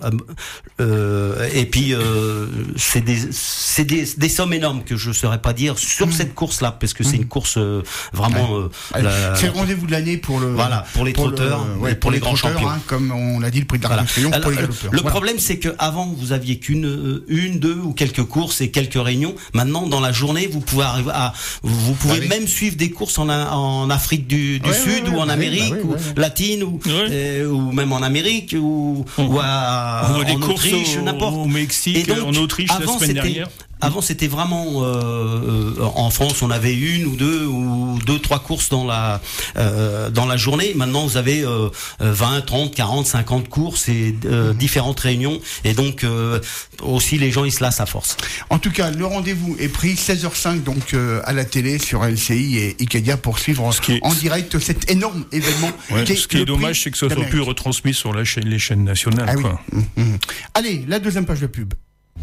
Euh, et puis euh, c'est des c'est des, des sommes énormes que je ne saurais pas dire sur cette course-là, parce que c'est une course euh, vraiment. Euh, la- C'est le rendez-vous de l'année pour le. Voilà, pour les pour le- trotteurs, ouais, et pour les grands trotteurs, champions. hein, comme on l'a dit, le prix de l'Arc Voilà. de Triomphe pour les Alors, galopeurs. le Voilà. problème, c'est que avant vous aviez qu'une, euh, une, deux ou quelques courses et quelques réunions. Maintenant, dans la journée, vous pouvez arriver à, vous pouvez Ah oui. même suivre des courses en, en Afrique du, du Ouais, Sud ouais, ou en ouais, Amérique bah oui, ou ouais, ouais. latine ou, Ouais. euh, ou même en Amérique ou, ou à, On voit des en courses Autriche, au, n'importe. au Mexique, Et donc, en Autriche la avant, semaine c'était- dernière. Avant, c'était vraiment euh, euh, en France, on avait une ou deux ou deux, trois courses dans la euh, dans la journée. Maintenant, vous avez euh, vingt, trente, quarante, cinquante courses et euh, différentes réunions. Et donc euh, aussi, les gens ils se lassent à force. En tout cas, le rendez-vous est pris seize heures cinq donc euh, à la télé sur L C I et Icadia pour suivre Ce qui est- en direct cet énorme événement. Ouais, qui est ce qui est le prix dommage, c'est que ça soit d'Amérique. plus retransmis sur la chaîne, les chaînes nationales. Ah oui. quoi. Mmh, mmh. Allez, la deuxième page de pub.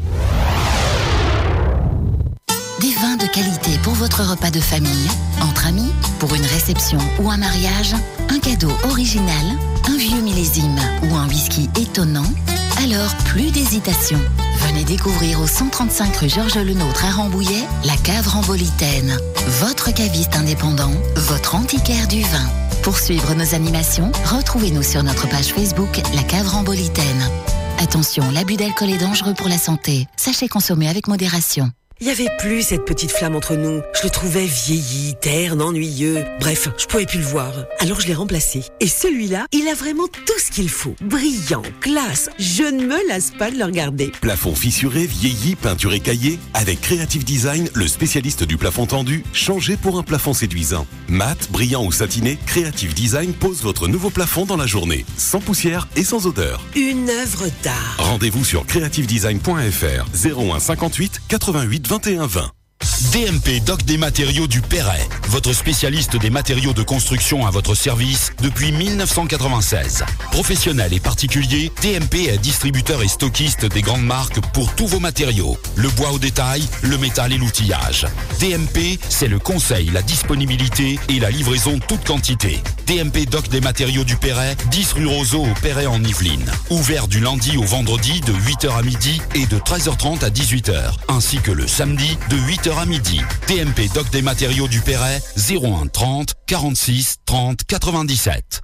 Des vins de qualité pour votre repas de famille, entre amis, pour une réception ou un mariage, un cadeau original, un vieux millésime ou un whisky étonnant. Alors, plus d'hésitation. Venez découvrir au cent trente-cinq rue Georges Lenôtre à Rambouillet, la cave Rambolitaine. Votre caviste indépendant, votre antiquaire du vin. Pour suivre nos animations, retrouvez-nous sur notre page Facebook, la cave Rambolitaine. Attention, l'abus d'alcool est dangereux pour la santé. Sachez consommer avec modération. Il y avait plus cette petite flamme entre nous. Je le trouvais vieilli, terne, ennuyeux. Bref, je pouvais plus le voir. Alors je l'ai remplacé. Et celui-là, il a vraiment tout ce qu'il faut. Brillant, classe. Je ne me lasse pas de le regarder. Plafond fissuré, vieilli, peinture écaillée. Avec Creative Design, le spécialiste du plafond tendu, changez pour un plafond séduisant. Mat, brillant ou satiné, Creative Design pose votre nouveau plafond dans la journée. Sans poussière et sans odeur. Une œuvre d'art. Rendez-vous sur creative design point f r zéro un cinquante-huit quatre-vingt-huit vingt et un vingt. D M P Doc des matériaux du Perret, votre spécialiste des matériaux de construction à votre service depuis mille neuf cent quatre-vingt-seize. Professionnels et particuliers, D M P est distributeur et stockiste des grandes marques pour tous vos matériaux. Le bois au détail, le métal et l'outillage. D M P, c'est le conseil, la disponibilité et la livraison toute quantité. D M P Doc des matériaux du Perret, dix rue Roseau au Perret en Yvelines. Ouvert du lundi au vendredi de huit heures à midi et de treize heures trente à dix-huit heures. Ainsi que le samedi de huit heures à midi. D M P Doc des matériaux du Perret, zéro un trente quarante-six trente quatre-vingt-dix-sept.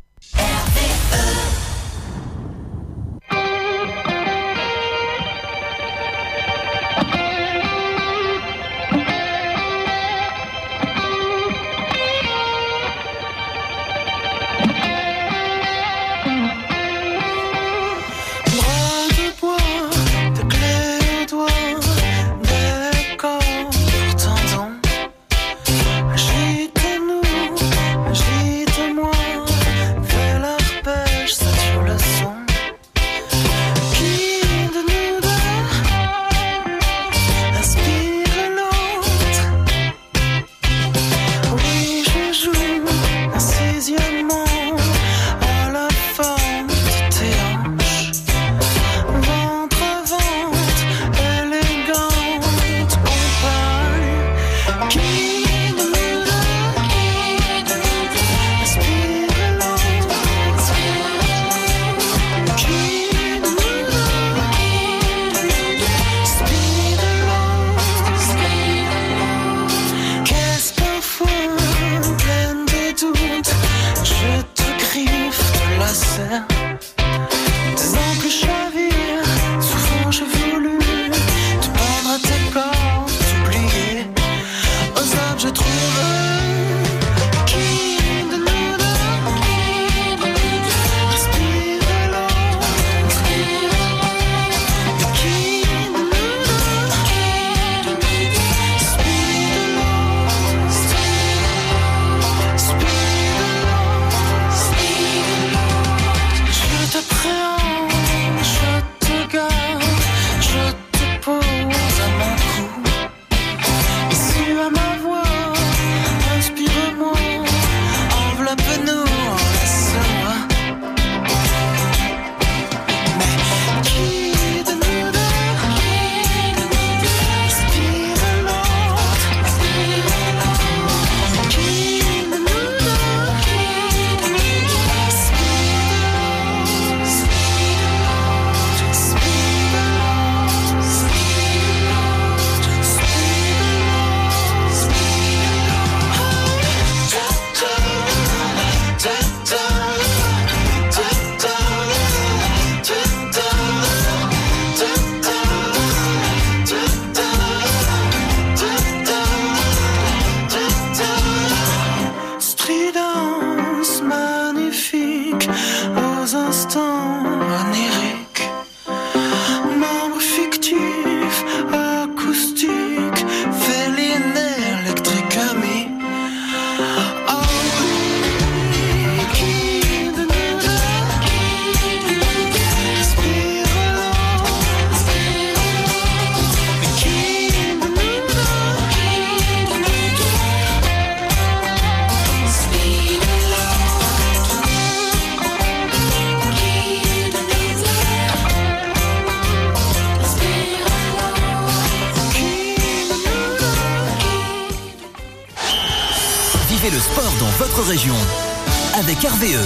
le sport dans votre région avec R V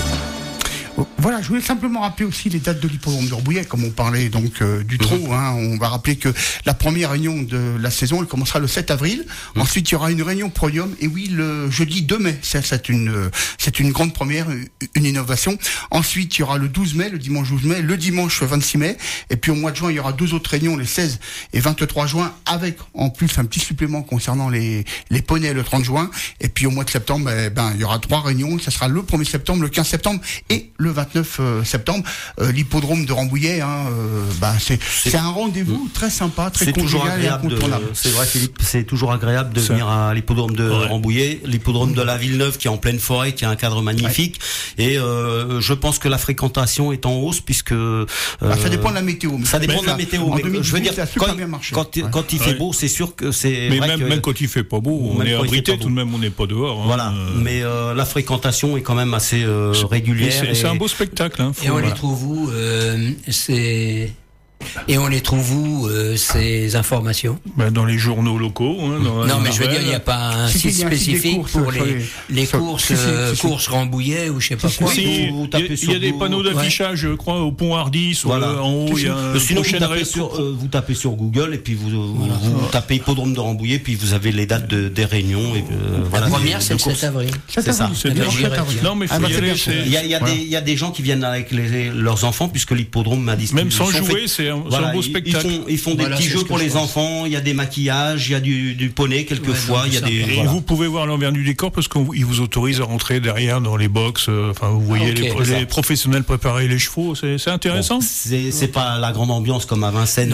E. Voilà, je voulais simplement rappeler aussi les dates de l'hippodrome de Rambouillet, comme on parlait donc euh, du trot. Mmh. Hein, on va rappeler que la première réunion de la saison, elle commencera le sept avril. Mmh. Ensuite, il y aura une réunion podium. Et oui, le jeudi deux mai, c'est, c'est une c'est une grande première, une innovation. Ensuite, il y aura le douze mai, le dimanche douze mai, le dimanche vingt-six mai. Et puis au mois de juin, il y aura deux autres réunions, les seize et vingt-trois juin, avec en plus un petit supplément concernant les les poneys le trente juin. Et puis au mois de septembre, eh ben il y aura trois réunions. Ça sera le premier septembre, le quinze septembre et le vingt-neuf septembre. Euh, l'hippodrome de Rambouillet, hein, euh, bah, c'est, c'est, c'est un rendez-vous mmh. très sympa, très c'est convivial et incontournable. De, c'est vrai, Philippe, c'est toujours agréable de ça. venir à l'hippodrome de ouais. Rambouillet, l'hippodrome mmh. de la Villeneuve qui est en pleine forêt, qui a un cadre magnifique. Ouais. Et euh, je pense que la fréquentation est en hausse puisque euh, bah, ça dépend de la météo. Ça dépend de la météo. En mais deux mille dix-huit, je veux dire, ça a super quand, bien marché. Quand, ouais. quand il fait ouais. beau, c'est sûr que c'est. Mais vrai même, que, même quand il fait pas beau, on est abrité tout de même, on n'est pas dehors. Hein. Voilà. Mais euh, la fréquentation est quand même assez euh, régulière. C'est, et... c'est un beau spectacle. Hein, et on les trouve où euh, c'est... Et on les trouve où, euh, ces informations? Ben dans les journaux locaux. Hein, dans non, mais je veux dire, il n'y a pas un si, site si, spécifique courses, pour les, les, les ça, courses, si, si, euh, si, courses Rambouillet ou je sais pas si, quoi. Si, il vous, vous y, y a des panneaux d'affichage, ouais. je crois, au Pont Hardy, voilà. en haut, il y a un Sinon, vous tapez, ré... sur, euh, vous tapez sur Google et puis vous, voilà. vous, vous tapez hippodrome de Rambouillet, puis vous avez les dates de, des réunions. Et, euh, voilà, la première, c'est le sept avril. C'est ça. C'est non, mais faut y aller. Il y a, il y a voilà. des, il y a des gens qui viennent avec les, leurs enfants, puisque l'hippodrome m'a dit. Même sans jouer, c'est un, voilà, c'est un beau spectacle. Ils font, ils font des voilà, petits jeux pour les enfants. Il y a des maquillages, il y a du, du poney quelquefois. Il y a des. Et vous pouvez voir l'envers du décor parce qu'ils vous autorisent à rentrer derrière dans les box. Enfin, vous voyez les professionnels préparer les chevaux. C'est intéressant. C'est pas la grande ambiance comme à Vincennes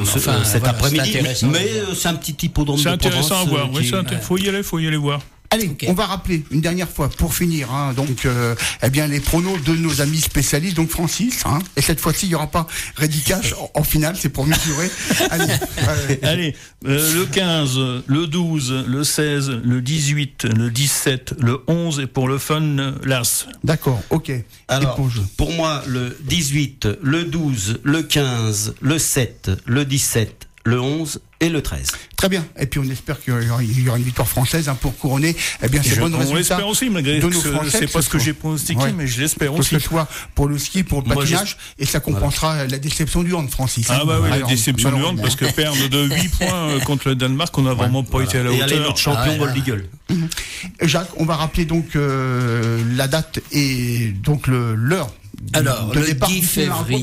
cet après-midi, mais c'est un petit hippodrome de Provence. C'est intéressant à voir. Il faut y aller, faut y aller voir. Allez, okay. on va rappeler une dernière fois pour finir, hein, donc, euh, eh bien les pronos de nos amis spécialistes, donc Francis, hein, et cette fois-ci il n'y aura pas Ready Cash en, en finale, c'est pour mesurer. Allez, euh, allez euh, le quinze, le douze, le seize, le dix-huit, le dix-sept, le onze et pour le fun, l'As. D'accord, ok. Alors, pour, pour moi, le dix-huit, le douze, le quinze, le sept, le dix-sept, le onze et le treize. Très bien. Et puis on espère qu'il y aura, il y aura une victoire française hein, pour couronner eh bien ces bonnes résultats. On l'espère aussi, malgré que c'est pas ce que j'ai pronostiqué, ouais. mais je l'espère aussi. Que ce soit pour le ski, pour le patinage, et ça compensera voilà. la déception du hand, Francis. Ah bah oui, Alors, la déception du hand, parce que perdre de huit points contre le Danemark, on n'a vraiment ouais. pas voilà. été à la hauteur. Et aller notre champion Gold Eagle. Jacques, on va rappeler donc euh, la date et donc le l'heure. Alors, le dix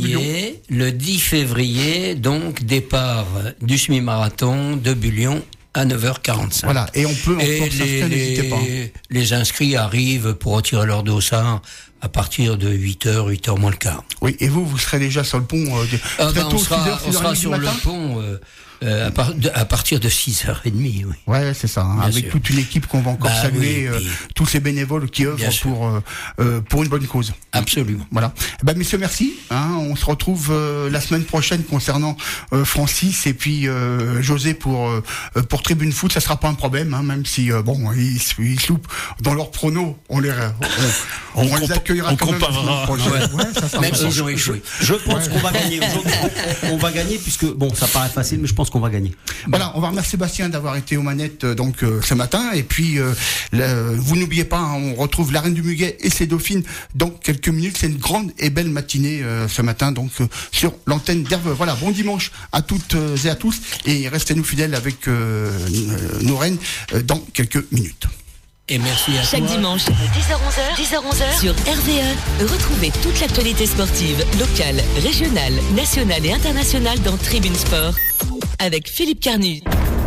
février, le dix février, donc, départ du semi-marathon de Bullion à neuf heures quarante-cinq. Voilà, et on peut encore Et les, s'inscrire, n'hésitez pas. les, les inscrits arrivent pour retirer leur dossard à partir de huit heures, huit heures moins le quart. Oui, et vous, vous serez déjà sur le pont euh, de, Ah ben, très tôt, on six sera, heures, six on heures sera trente sur du le matin. pont euh, euh, à, par- de- à partir de six heures trente, oui. Ouais, c'est ça, hein, Bien avec sûr. toute une équipe qu'on va encore Bah saluer, oui, euh, puis- tous ces bénévoles qui œuvrent Bien sûr. pour euh, euh, pour une bonne cause. Absolument. Voilà. Eh ben, messieurs, merci. Hein, on se retrouve euh, la semaine prochaine concernant euh, Francis et puis euh, José pour euh, pour Tribune Foot. Ça sera pas un problème, hein, même si euh, bon, ils, ils se loupent dans leurs pronos. On les on, on, on les compa- accueillera on quand même la semaine comparera. prochaine. Ouais. Ouais, ça sera Même sympa. si j'aurais échoué. Je pense qu'on va gagner. Aujourd'hui, on, on va gagner puisque bon, ça paraît facile, mais je pense qu'on va gagner. Voilà, on va remercier Sébastien d'avoir été aux manettes euh, donc euh, ce matin. Et puis, euh, le- vous n'oubliez pas, hein, on retrouve la Reine du Muguet et ses dauphines dans quelques minutes. C'est une grande et belle matinée euh, ce matin, donc euh, sur l'antenne d'R V E. Voilà, bon dimanche à toutes euh, et à tous. Et restez-nous fidèles avec euh, nos reines euh, dans quelques minutes. Et merci à Chaque toi. dimanche, dix heures onze, dix heures onze sur R V E, retrouvez toute l'actualité sportive, locale, régionale, nationale et internationale dans Tribune Sport avec Philippe Carnu.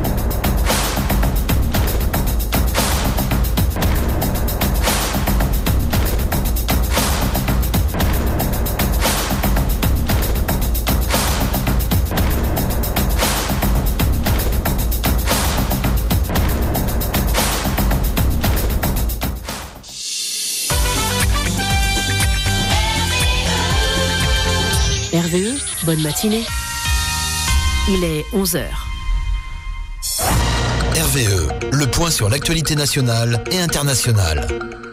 R V E, bonne matinée. Il est onze heures. R V E, le point sur l'actualité nationale et internationale.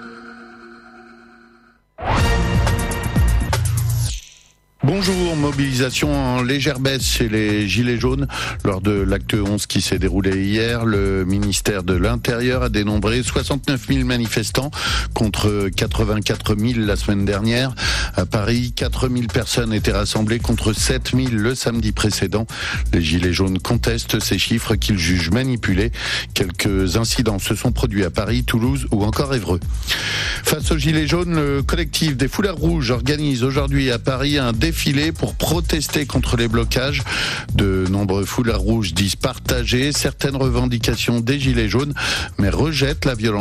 Bonjour, mobilisation en légère baisse chez les Gilets jaunes. Lors de l'acte onze qui s'est déroulé hier, le ministère de l'Intérieur a dénombré soixante-neuf mille manifestants contre quatre-vingt-quatre mille la semaine dernière. À Paris, quatre mille personnes étaient rassemblées contre sept mille le samedi précédent. Les Gilets jaunes contestent ces chiffres qu'ils jugent manipulés. Quelques incidents se sont produits à Paris, Toulouse ou encore Évreux. Face aux Gilets jaunes, le collectif des Foulards Rouges organise aujourd'hui à Paris un défilé pour protester contre les blocages. De nombreux foulards rouges disent partager certaines revendications des Gilets jaunes, mais rejettent la violence